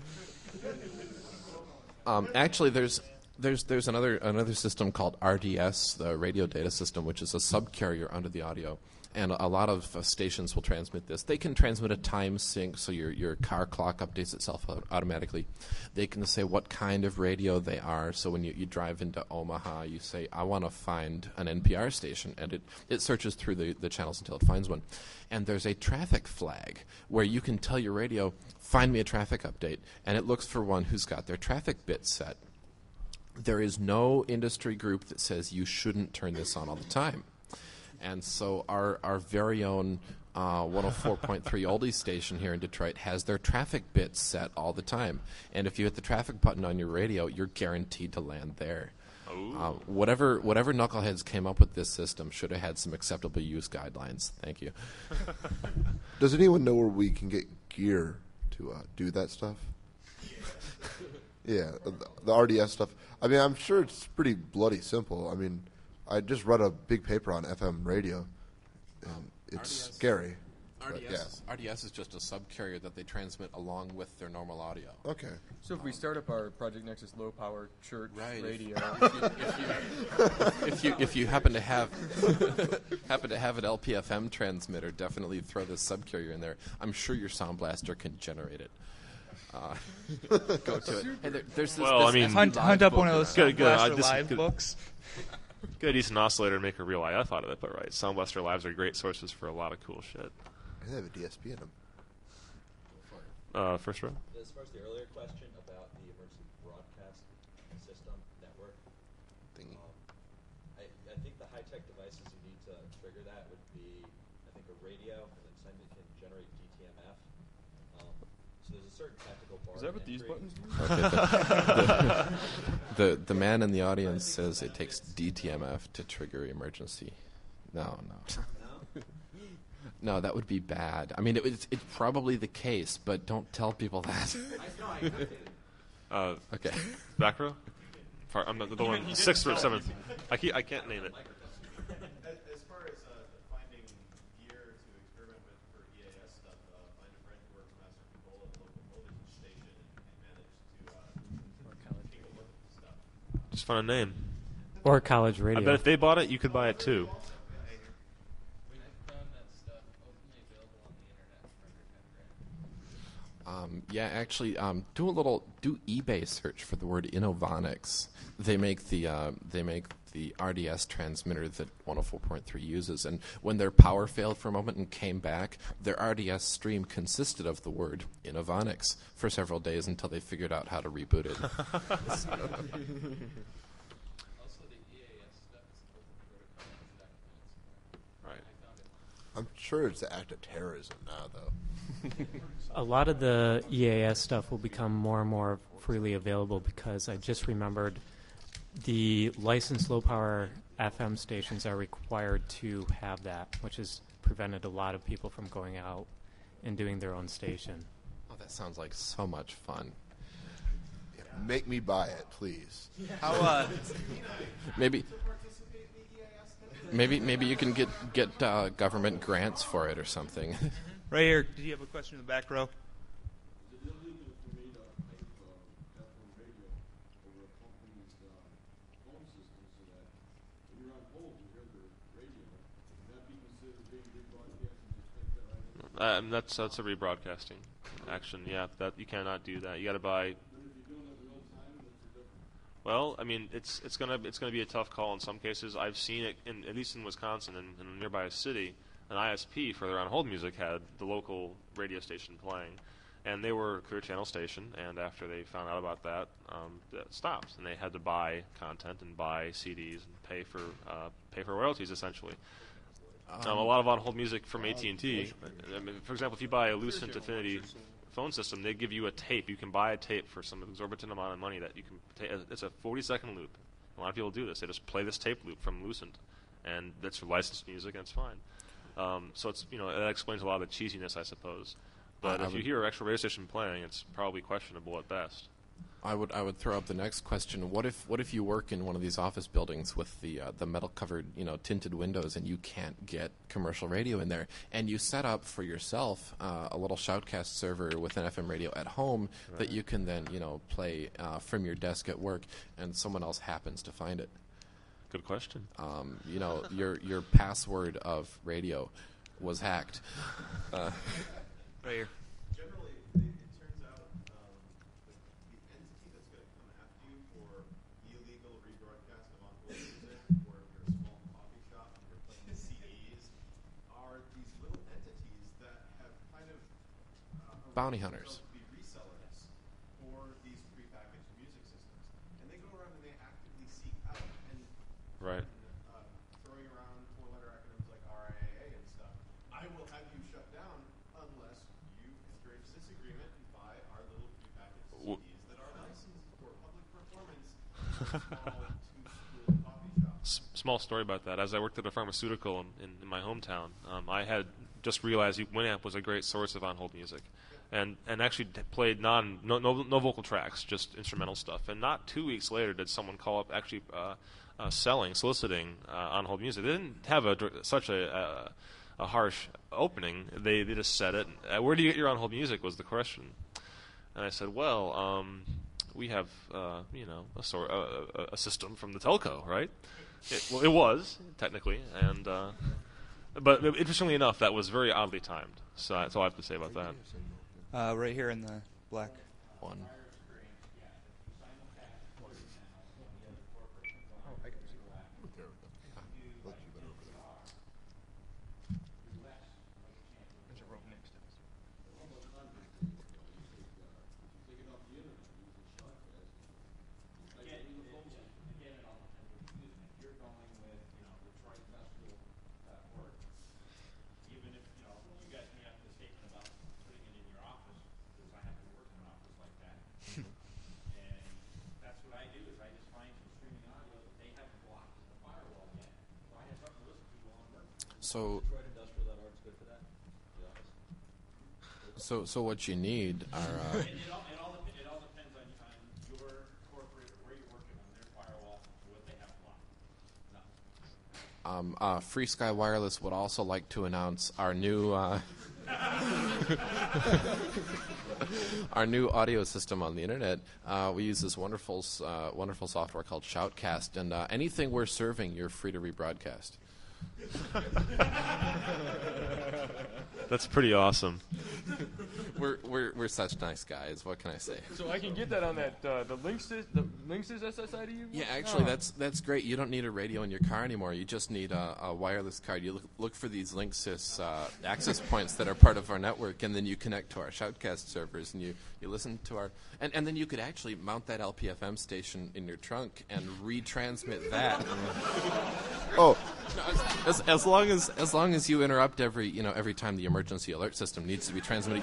Actually, there's another system called RDS, the radio data system, which is a subcarrier under the audio. And a lot of stations will transmit this. They can transmit a time sync, so your car clock updates itself automatically. They can say what kind of radio they are. So when you drive into Omaha, you say, I want to find an NPR station. And it searches through the channels until it finds one. And there's a traffic flag where you can tell your radio, find me a traffic update. And it looks for one who's got their traffic bit set. There is no industry group that says you shouldn't turn this on all the time. And so our very own 104.3 Oldie station here in Detroit has their traffic bits set all the time. And if you hit the traffic button on your radio, you're guaranteed to land there. Whatever knuckleheads came up with this system should have had some acceptable use guidelines. Thank you. Does anyone know where we can get gear to do that stuff? Yeah, the RDS stuff. I mean, I'm sure it's pretty bloody simple. I mean, I just read a big paper on FM radio, and it's RDS, scary. RDS is just a subcarrier that they transmit along with their normal audio. Okay. So if we start up our Project Nexus low power church radio, if you happen to have an LPFM transmitter, definitely throw this subcarrier in there. I'm sure your Sound Blaster can generate it. Go to it. Hey, there's this hunt up one of those Sound Blaster Good. Live books. Get a decent oscillator and make a real IF out of it, but right, Sound Blaster Lives are great sources for a lot of cool shit. They have a DSP in them. First row. As far as the earlier question about the emergency broadcast system network, I think the high-tech devices you need to trigger that would be, I think, a radio, and then something that can generate DTMF. So there's a certain tactical bar. Is that what these buttons do? Okay, the man in the audience says it takes DTMF to trigger emergency. No. No, that would be bad. I mean, it's probably the case, but don't tell people that. Okay. Back row? I'm not the one. 6th or 7th. I can't name it. As far as finding gear to experiment with for EAS stuff, find a friend who works master control at a local television station and manage to take a look at the stuff. Just find a name. Or college radio. I bet if they bought it, you could buy it too. Yeah, actually, do eBay search for the word Innovonics. They make the RDS transmitter that 104.3 uses, and when their power failed for a moment and came back, their RDS stream consisted of the word Innovonics for several days until they figured out how to reboot it. Right. I'm sure it's an act of terrorism now, though. A lot of the EAS stuff will become more and more freely available because I just remembered the licensed low-power FM stations are required to have that, which has prevented a lot of people from going out and doing their own station. Oh, that sounds like so much fun. Yeah, make me buy it, please. How, maybe you can get government grants for it or something. Right here. Did you have a question in the back row? Is it illegal for me to pipe FM radio over a company's phone system so that when you're on hold you hear the radio? Would that be considered being rebroadcast and just take that right? That's a rebroadcasting action. Yeah, that you cannot do that. You got to buy. But if you're doing it real time, that's a different. Well, I mean, it's gonna be a tough call in some cases. I've seen it at least in Wisconsin and in a nearby city. An ISP for their on-hold music had the local radio station playing, and they were a clear channel station, and after they found out about that, that stopped, and they had to buy content and buy CDs and pay for royalties, essentially. A lot of on-hold music from AT&T, I mean, for example, if you buy a Lucent Affinity phone system, they give you a tape. You can buy a tape for some exorbitant amount of money that you can it's a 40-second loop. A lot of people do this. They just play this tape loop from Lucent, and that's for licensed music, and it's fine. So it's that explains a lot of the cheesiness, I suppose. But if you hear an actual radio station playing, it's probably questionable at best. I would throw up the next question. What if you work in one of these office buildings with the metal covered tinted windows and you can't get commercial radio in there, and you set up for yourself a little Shoutcast server with an FM radio at home that you can then play from your desk at work, and someone else happens to find it? Good question. Your password of radio was hacked. Right here. Generally, it turns out the entity that's going to come after you for illegal rebroadcast of on-hold music, or if you're a small coffee shop and you're playing CDs, are these little entities that have kind of bounty hunters. To be resellers for these prepackaged music systems, and they go around and they actively seek out and right. throwing around four-letter acronyms like RIAA and stuff. I will have you shut down unless you enter into this agreement and buy our little prepackaged CDs that are licensed for public performance in small two-school coffee shops. Small story about that. As I worked at a pharmaceutical in my hometown, I had just realized Winamp was a great source of on-hold music, and actually played no vocal tracks, just instrumental stuff. And not 2 weeks later did someone call up actually soliciting on-hold music. They didn't have such a harsh opening. They just said it. Where do you get your on-hold music was the question. And I said, well, we have a system from the telco, right? It was technically, and but interestingly enough, that was very oddly timed. So that's all I have to say about that. Right here in the black one. So what you need are. It all depends on your corporate, where you're working on their firewall, what they have blocked. Free Sky Wireless would also like to announce our new our new audio system on the internet. We use this wonderful software called Shoutcast, and anything we're serving, you're free to rebroadcast. That's pretty awesome. We're such nice guys. What can I say? So I can get that on that the Linksys SSID. Yeah, actually, that's great. You don't need a radio in your car anymore. You just need a wireless card. You look for these Linksys access points that are part of our network, and then you connect to our Shoutcast servers, and you listen to our and then you could actually mount that LPFM station in your trunk and retransmit that. Oh, as long as you interrupt every time the emergency alert system needs to be transmitted.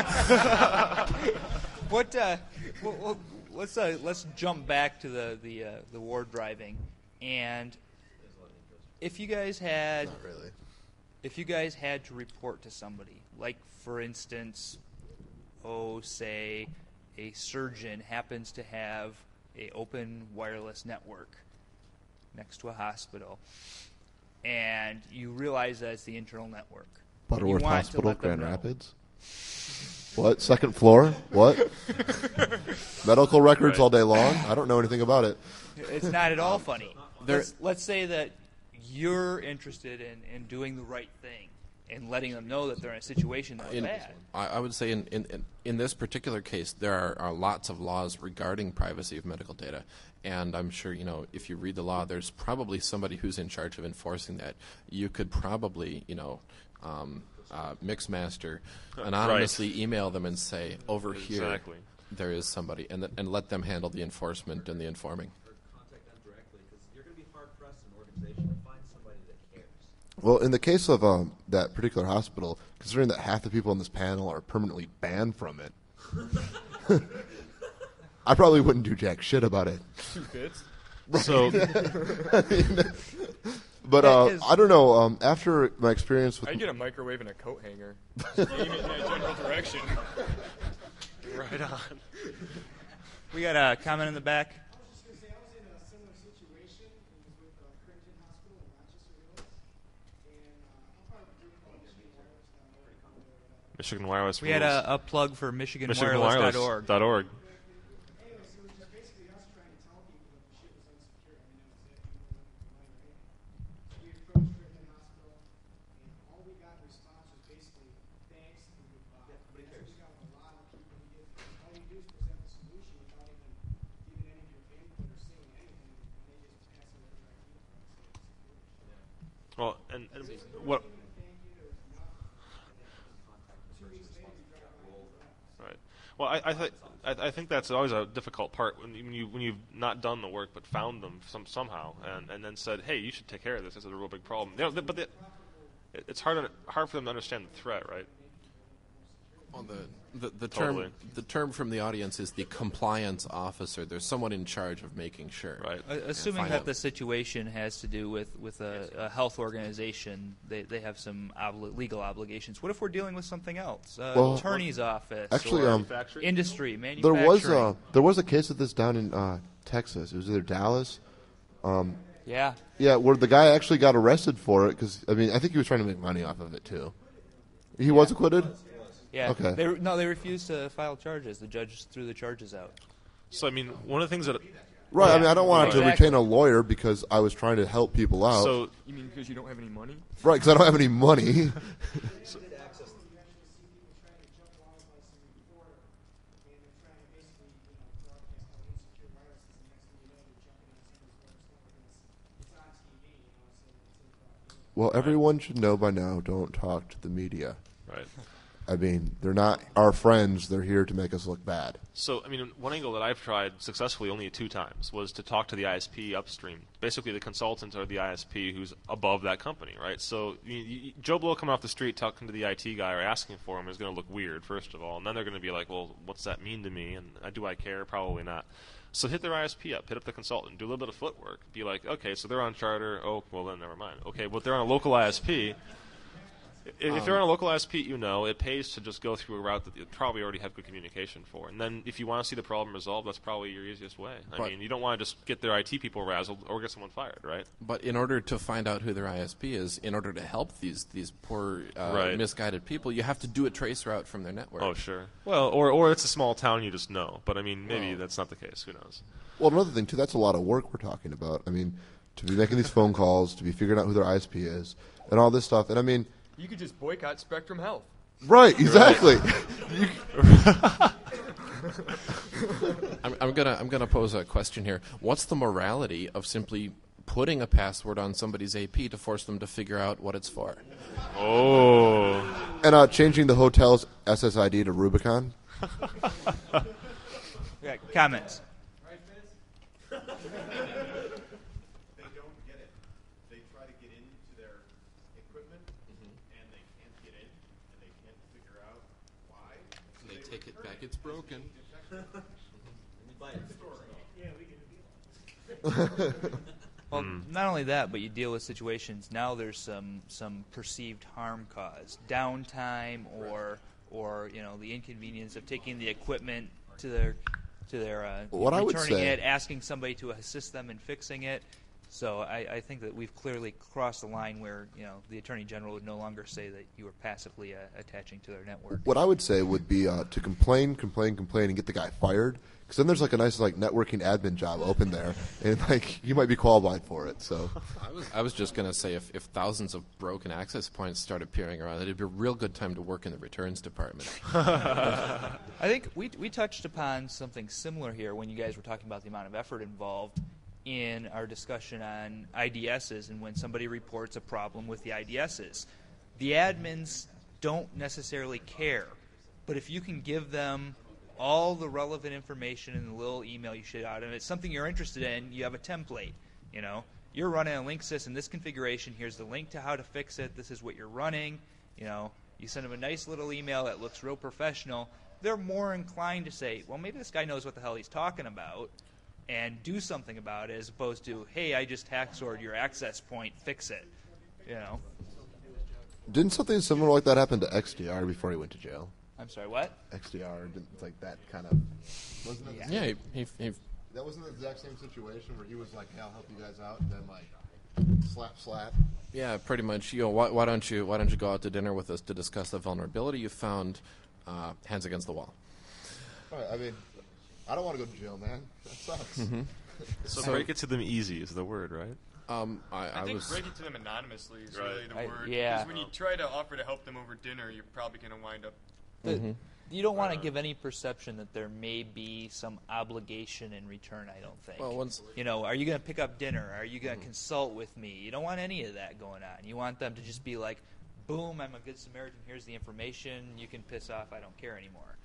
Let's jump back to the war driving, and if you guys had to report to somebody, like for instance, say a surgeon happens to have a open wireless network next to a hospital, and you realize that it's the internal network. Butterworth Hospital, Grand Rapids. What? Second floor? What? Medical records all day long? I don't know anything about it. It's not at all funny. Let's say that you're interested in doing the right thing and letting them know that they're in a situation that's bad. I would say in this particular case, there are lots of laws regarding privacy of medical data. And I'm sure, if you read the law, there's probably somebody who's in charge of enforcing that. You could probably, Mixmaster, anonymously email them and say, over here, there is somebody, and let them handle the enforcement and the informing. Or contact them directly, because you're going to be hard-pressed in an organization to find somebody that cares. Well, in the case of that particular hospital, considering that half the people on this panel are permanently banned from it, I probably wouldn't do jack shit about it. 2 bits. So, I mean, but I don't know. After my experience with I'd get a microwave and a coat hanger. Just aim it in that general direction. Right on. We got a comment in the back. Michigan Wireless. We had a plug for MichiganWireless.org. MichiganWireless.org. Well, and what? Right. Well, I think that's always a difficult part when you've not done the work but found them somehow and then said, hey, you should take care of this. This is a real big problem. But it's hard for them to understand the threat, right? Well, the term from the audience is the compliance officer. There's someone in charge of making sure. Right. Assuming that the situation has to do with a health organization, they have some legal obligations. What if we're dealing with something else? Attorney's office, actually, or industry, manufacturing. There was a case of this down in Texas. It was either Dallas. Yeah, where the guy actually got arrested for it because I think he was trying to make money off of it too. He was acquitted. Yeah. Okay. They refused to file charges. The judge threw the charges out. So one of the things that. Right. I don't want to retain a lawyer because I was trying to help people out. So you mean because you don't have any money? Right, because I don't have any money. Well, everyone should know by now, don't talk to the media. Right. They're not our friends. They're here to make us look bad. So, one angle that I've tried successfully only 2 times was to talk to the ISP upstream. Basically, the consultant or the ISP who's above that company, right? So, Joe Blow coming off the street talking to the IT guy or asking for him is going to look weird, first of all. And then they're going to be like, well, what's that mean to me? And do I care? Probably not. So hit their ISP up, hit up the consultant, do a little bit of footwork. Be like, okay, so they're on Charter. Oh, well, then never mind. Okay, but they're on a local ISP. If they're on a local ISP, it pays to just go through a route that you probably already have good communication for. And then if you want to see the problem resolved, that's probably your easiest way. You don't want to just get their IT people razzled or get someone fired, right? But in order to find out who their ISP is, in order to help these poor, misguided people, you have to do a trace route from their network. Oh, sure. Well, or it's a small town you just know. But, maybe that's not the case. Who knows? Well, another thing, too, that's a lot of work we're talking about. To be making these phone calls, to be figuring out who their ISP is, and all this stuff. And, you could just boycott Spectrum Health. Right, exactly. I'm gonna pose a question here. What's the morality of simply putting a password on somebody's AP to force them to figure out what it's for? Oh. And changing the hotel's SSID to Rubicon. Yeah, comments. Take it back. It's broken. Well, not only that, but you deal with situations. Now there's some perceived harm caused, downtime, or the inconvenience of taking the equipment to their returning it, asking somebody to assist them in fixing it. So I think that we've clearly crossed the line where the Attorney General would no longer say that you were passively attaching to their network. What I would say would be to complain, and get the guy fired. Because then there's a nice networking admin job open there, and you might be qualified for it. So I was just gonna say if thousands of broken access points start appearing around, it'd be a real good time to work in the returns department. I think we touched upon something similar here when you guys were talking about the amount of effort involved in our discussion on IDSs and when somebody reports a problem with the IDSs. The admins don't necessarily care, but if you can give them all the relevant information in the little email you shoot out, and it's something you're interested in, you have a template. You're running a Linksys in this configuration. Here's the link to how to fix it. This is what you're running. You send them a nice little email that looks real professional. they're more inclined to say, well, maybe this guy knows what the hell he's talking about, and do something about it, as opposed to, hey, I just hacksorted your access point, fix it. You know. Didn't something similar like that happen to XDR before he went to jail? I'm sorry, what? XDR, it's like that kind of. Wasn't it? Yeah, That wasn't the exact same situation where he was like, "Hey, I'll help you guys out," and then like, slap. Yeah, pretty much. Why don't you go out to dinner with us to discuss the vulnerability you found? Hands against the wall. All right, I mean, I don't want to go to jail, man. That sucks. Mm-hmm. So break it to them easy is the word, right? I think was break it to them anonymously is Right. really the word. yeah. Because when you try to offer to help them over dinner, you're probably going to wind up. You don't want to give any perception that there may be some obligation in return, I don't think. Well, once- You know, are you going to pick up dinner? Are you going to consult with me? You don't want any of that going on. You want them to just be like, boom, I'm a good Samaritan, here's the information, you can piss off, I don't care anymore.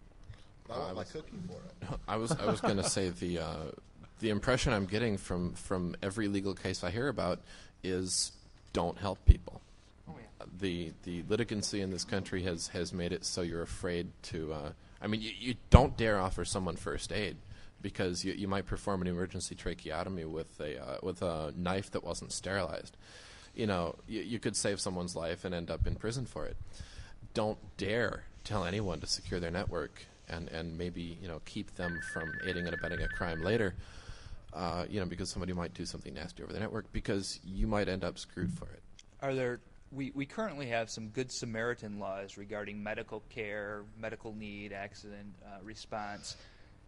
I want my cookie for it. I was going to say the impression I'm getting from every legal case I hear about is don't help people. The litigancy in this country has made it so you're afraid to. I mean, you don't dare offer someone first aid because you might perform an emergency tracheotomy with a knife that wasn't sterilized. You know, you could save someone's life and end up in prison for it. Don't dare tell anyone to secure their network and maybe keep them from aiding and abetting a crime later. Because somebody might do something nasty over the network because you might end up screwed for it. Are there? We currently have some Good Samaritan laws regarding medical care, medical need, accident response.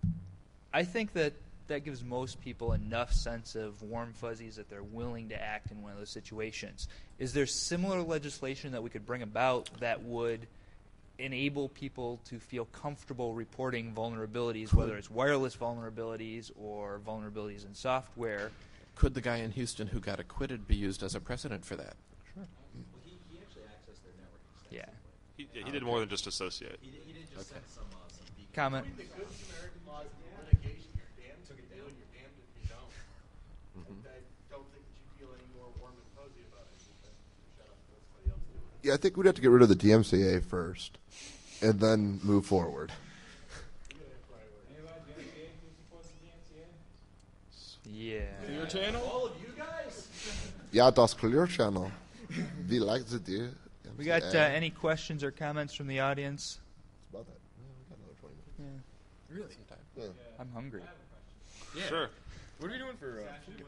I think that gives most people enough sense of warm fuzzies that they're willing to act in one of those situations. Is there similar legislation that we could bring about that would enable people to feel comfortable reporting vulnerabilities, whether it's wireless vulnerabilities or vulnerabilities in software? Could the guy in Houston who got acquitted be used as a precedent for that? Well, he actually accessed their network extensively. Yeah. He did more than just associate. He didn't just send some beacon. Comment. Between the Good Samaritan laws and the litigation, you're damned if you do and you're damned if you don't. I don't think that you feel any more warm and fuzzy about it. Shut up. Let somebody else do it. Yeah, I think we'd have to get rid of the DMCA first, and then move forward. Yeah. Clear channel? All of you guys? Yeah, das Clear Channel. We like to do. We got any questions or comments from the audience? It's about that. We got another 20 minutes. Yeah. Really? Yeah. I'm hungry. Yeah. Sure. What are we doing for food?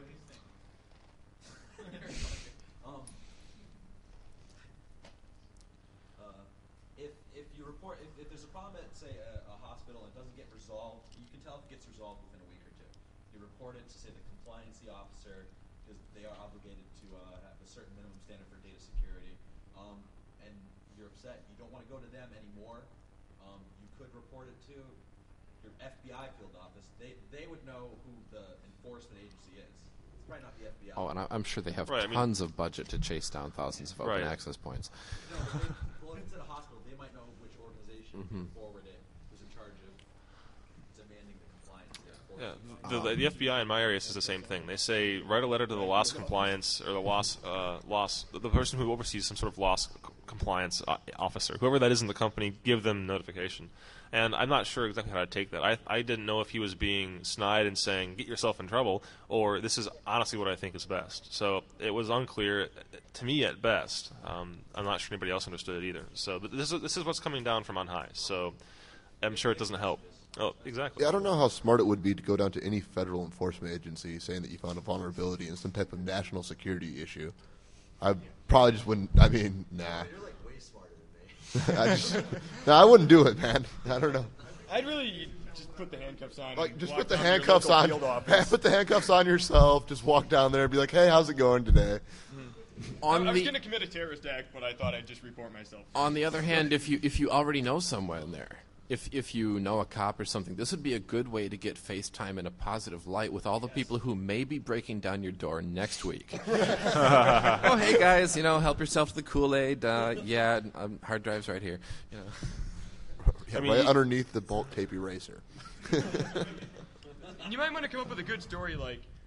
If you report, if there's a problem at, say, a hospital and it doesn't get resolved, you can tell if it gets resolved within a week or two. You report it to, say, the compliancy officer, because they are obligated to have a certain minimum standard for data security, and you're upset, you don't want to go to them anymore, you could report it to your FBI field office. They would know who the enforcement agency is. It's probably not the FBI. Oh, and I'm sure they have Right, I mean- tons of budget to chase down thousands of open Right. access points. No, well, if it's at a hospital, they might know which organization Mhm. forward it, who's in charge of demanding the compliance. Yeah, the FBI in my area says the same thing. They say write a letter to the loss compliance or the the person who oversees some sort of loss compliance officer, whoever that is in the company. Give them notification. And I'm not sure exactly how to take that. I didn't know if he was being snide and saying get yourself in trouble, or this is honestly what I think is best. So it was unclear to me at best. I'm not sure anybody else understood it either. So this is what's coming down from on high. So I'm sure it doesn't help. Oh, exactly. Yeah, I don't know how smart it would be to go down to any federal enforcement agency saying that you found a vulnerability in some type of national security issue. I probably just wouldn't. I mean, nah. You're like way smarter than me. I wouldn't do it, man. I don't know. I'd really just put the handcuffs on. Like, and just walk put the down to your handcuffs local on. field office. Put the handcuffs on yourself. Just walk down there and be like, "Hey, how's it going today?" I was going to commit a terrorist act, but I thought I'd just report myself. On the other hand, if you already know someone there, if you know a cop or something, this would be a good way to get FaceTime in a positive light with all the people who may be breaking down your door next week. Oh, hey guys, help yourself to the Kool-Aid. Hard drive's right here. Yeah, I mean, right underneath the bulk tape eraser. And you might want to come up with a good story like,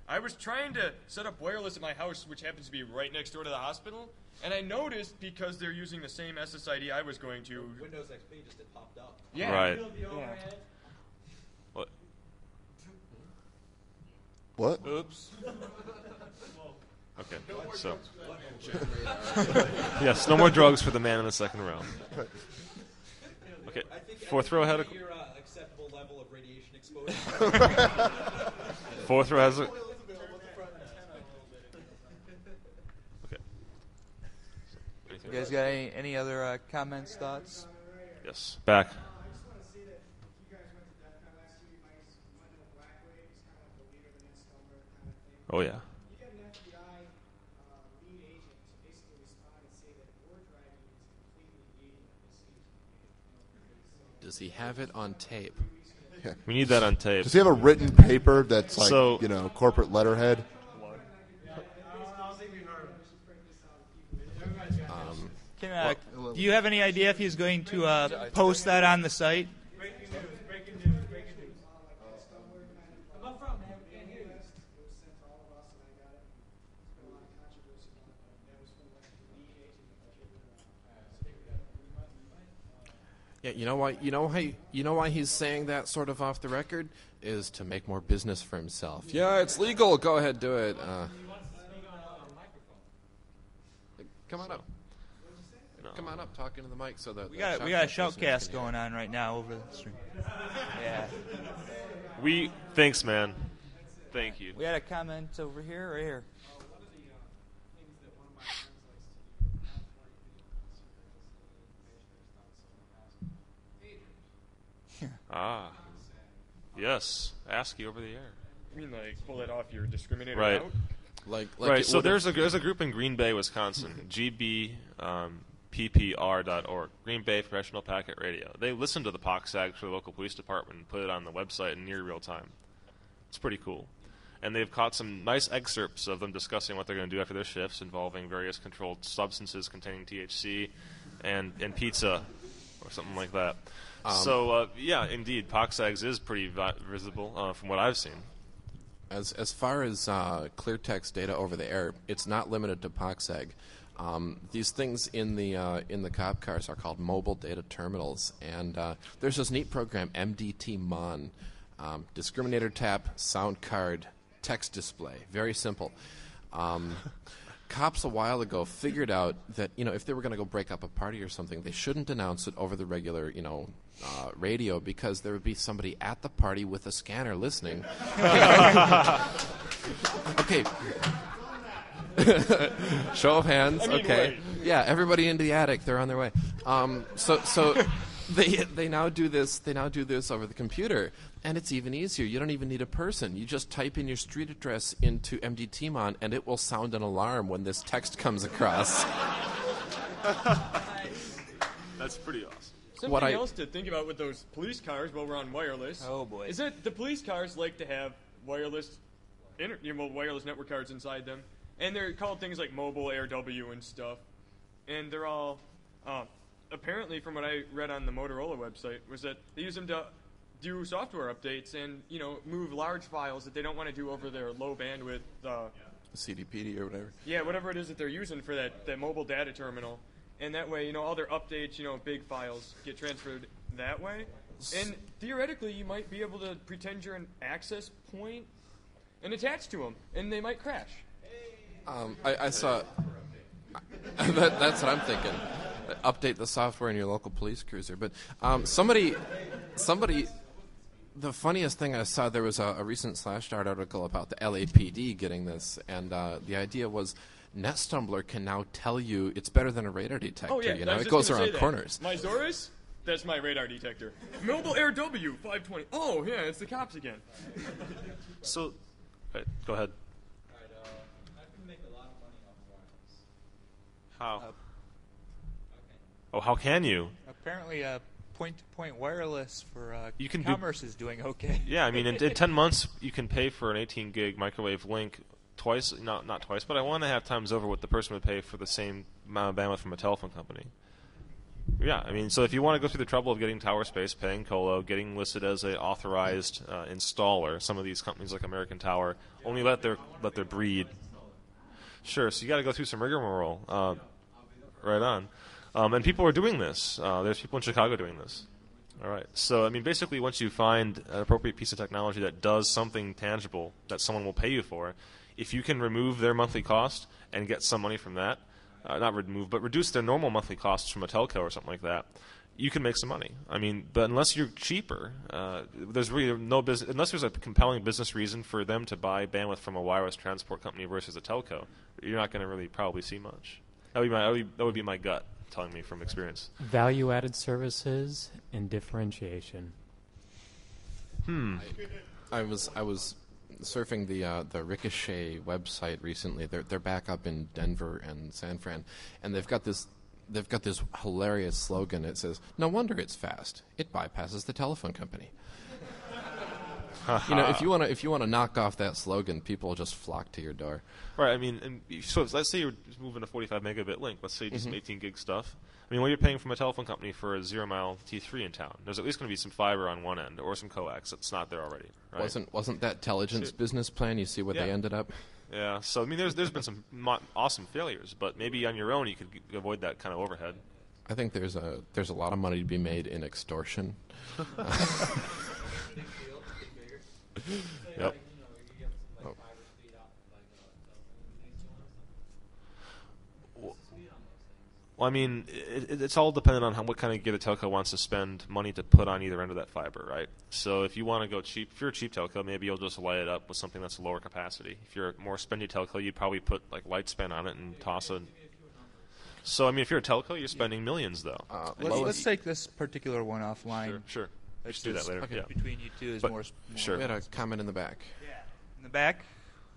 I was trying to set up wireless at my house, which happens to be right next door to the hospital, and I noticed because they're using the same SSID I was going to. Windows XP just it popped up. Yeah. Right. Yeah. What? What? Oops. Okay, so yes, no more drugs for the man in the second round. Okay, fourth row had a. Your acceptable level of radiation exposure. Fourth row has a. Okay. You guys got any other comments, thoughts? Yes. Back. Oh yeah. Does he have it on tape? Yeah. We need that on tape. Does he have a written paper that's like, So- corporate letterhead? Do you have any idea if he's going to post that on the site? Yeah, you know why he's saying that sort of off the record is to make more business for himself. Yeah, it's legal. Go ahead, do it. Come on up. Come on up, talk into the mic so that We got a shoutcast going on right now over the stream. Yeah. Thanks, man. Thank you. We had a comment over here or here. Ah. Yes. ASCII over the air. You mean like pull that off your discriminator Right. out? Right. So there's a group in Green Bay, Wisconsin, gbppr.org, Green Bay Professional Packet Radio. They listen to the POCSAG for the local police department and put it on the website in near real time. It's pretty cool. And they've caught some nice excerpts of them discussing what they're going to do after their shifts involving various controlled substances containing THC and pizza or something like that. Yeah, indeed, POCSAGs is pretty visible from what I've seen. As far as clear text data over the air, it's not limited to POCSAG. These things in the cop cars are called mobile data terminals, and there's this neat program, MDT-MON, discriminator tap, sound card, text display. Very simple. Cops a while ago figured out that if they were going to go break up a party or something, they shouldn't announce it over the regular radio, because there would be somebody at the party with a scanner listening. Okay. Show of hands. Okay. Right. Yeah, everybody into the attic. They're on their way. So they now do this. They now do this over the computer, and it's even easier. You don't even need a person. You just type in your street address into MDT-MON, and it will sound an alarm when this text comes across. That's pretty awesome. Something else to think about with those police cars while we're on wireless. Oh boy! Is that the police cars like to have wireless, wireless network cards inside them, and they're called things like Mobile AirW and stuff, and they're all apparently, from what I read on the Motorola website, was that they use them to do software updates and move large files that they don't want to do over their low bandwidth CDPD or whatever. Yeah, whatever it is that they're using for that mobile data terminal. And that way, all their updates, big files get transferred that way. And theoretically, you might be able to pretend you're an access point and attach to them, and they might crash. I saw... that's what I'm thinking. Update the software in your local police cruiser. But somebody... The funniest thing I saw, there was a recent Slashdart article about the LAPD getting this, and the idea was... NetStumbler can now tell you it's better than a radar detector. Oh, yeah. It goes around corners. My Zorus? That's my radar detector. Mobile AirW 520. Oh, yeah, it's the cops again. So, go ahead. Alright, I can make a lot of money off wireless. How? Oh, how can you? Apparently, point-to-point wireless for commerce is doing okay. Yeah, I mean, in 10 months, you can pay for an 18 gig microwave link twice, not twice, but 1.5 times over what the person would pay for the same amount of bandwidth from a telephone company. Yeah, I mean, so if you want to go through the trouble of getting tower space, paying colo, getting listed as a authorized installer, some of these companies like American Tower only let their breed. Sure, so you got to go through some rigmarole. Right on. And people are doing this. There's people in Chicago doing this. All right. So, I mean, basically, once you find an appropriate piece of technology that does something tangible that someone will pay you for, if you can remove their monthly cost and get some money from that, not remove, but reduce their normal monthly costs from a telco or something like that, you can make some money. I mean, but unless you're cheaper, there's really no business, unless there's a compelling business reason for them to buy bandwidth from a wireless transport company versus a telco, you're not going to really probably see much. That would be my gut telling me from experience. Value-added services and differentiation. I was surfing the Ricochet website recently. They're back up in Denver and San Fran, and they've got this hilarious slogan. It says, "No wonder it's fast. It bypasses the telephone company." You know, if you want to knock off that slogan, people will just flock to your door. Right. I mean, so let's say you're moving a 45 megabit link. Let's say you do some 18 gig stuff. I mean, what you're paying from a telephone company for a 0-mile T3 in town, there's at least going to be some fiber on one end or some coax that's not there already. Right? Wasn't that Telligent's business plan? You see what they ended up. Yeah. So I mean, there's been some awesome failures, but maybe on your own you could avoid that kind of overhead. I think there's a lot of money to be made in extortion. Yep. Well, I mean, it's all dependent on what kind of gear the telco wants to spend money to put on either end of that fiber, right? So if you want to go cheap, if you're a cheap telco, maybe you'll just light it up with something that's lower capacity. If you're a more spendy telco, you'd probably put like Lightspan on it and toss it. So I mean, if you're a telco, you're spending millions, though. Let's take this particular one offline. Sure. Let's do that later. Okay. Yeah. Between you two is But- more. Sure. We had a comment in the back. In the back. Who?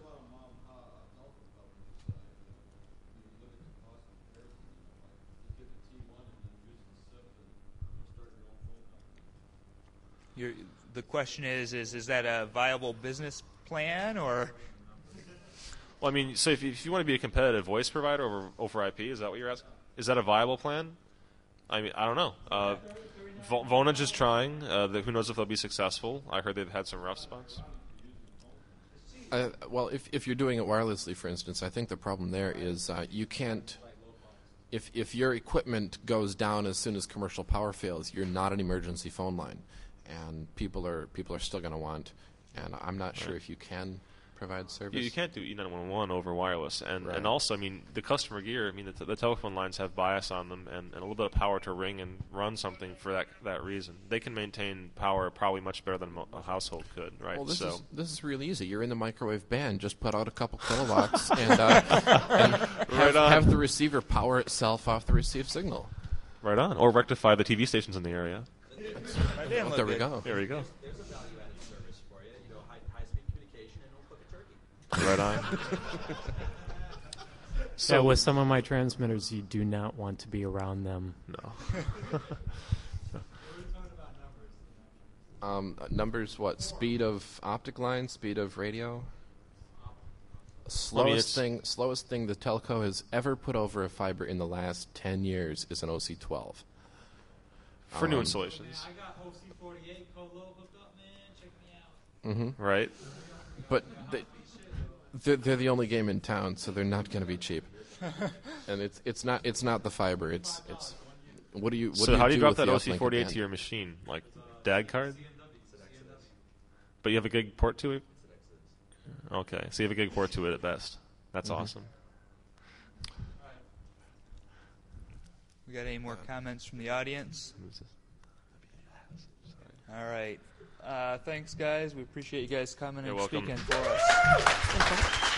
The question is that a viable business plan or? Well, I mean, so if you want to be a competitive voice provider over IP, is that what you're asking? Is that a viable plan? I mean, I don't know. Vonage is trying. Who knows if they'll be successful? I heard they've had some rough spots. Well, if you're doing it wirelessly, for instance, I think the problem there is you can't. If your equipment goes down as soon as commercial power fails, you're not an emergency phone line, and people are still going to want. And I'm not sure if you can provide service. You can't do E911 over wireless, and also, I mean, the customer gear. I mean, the telephone lines have bias on them and a little bit of power to ring and run something for that reason. They can maintain power probably much better than a household could, right? Well, this so is really easy. You're in the microwave band. Just put out a couple kilowatts and have the receiver power itself off the received signal. Right on, or rectify the TV stations in the area. There we go. There we go. There's a value-added service for you. You know, high-speed communication and don't cook a turkey. Right on. So with some of my transmitters, you do not want to be around them. No. Numbers, what? Speed of optic line, speed of radio? Slowest thing the telco has ever put over a fiber in the last 10 years is an OC12. For new installations. I got OC48 Colo hooked up, man. Check me out. Mm-hmm. Right. But they're the only game in town, so they're not going to be cheap. And it's not the fiber. It's what do you So how do you drop that OC OC48 to your machine? Like DAG card? But you have a gig port to it? Okay, so you have a gig port to it at best. That's awesome. We got any more comments from the audience? All right. Thanks, guys. We appreciate you guys coming You're and welcome. speaking for us.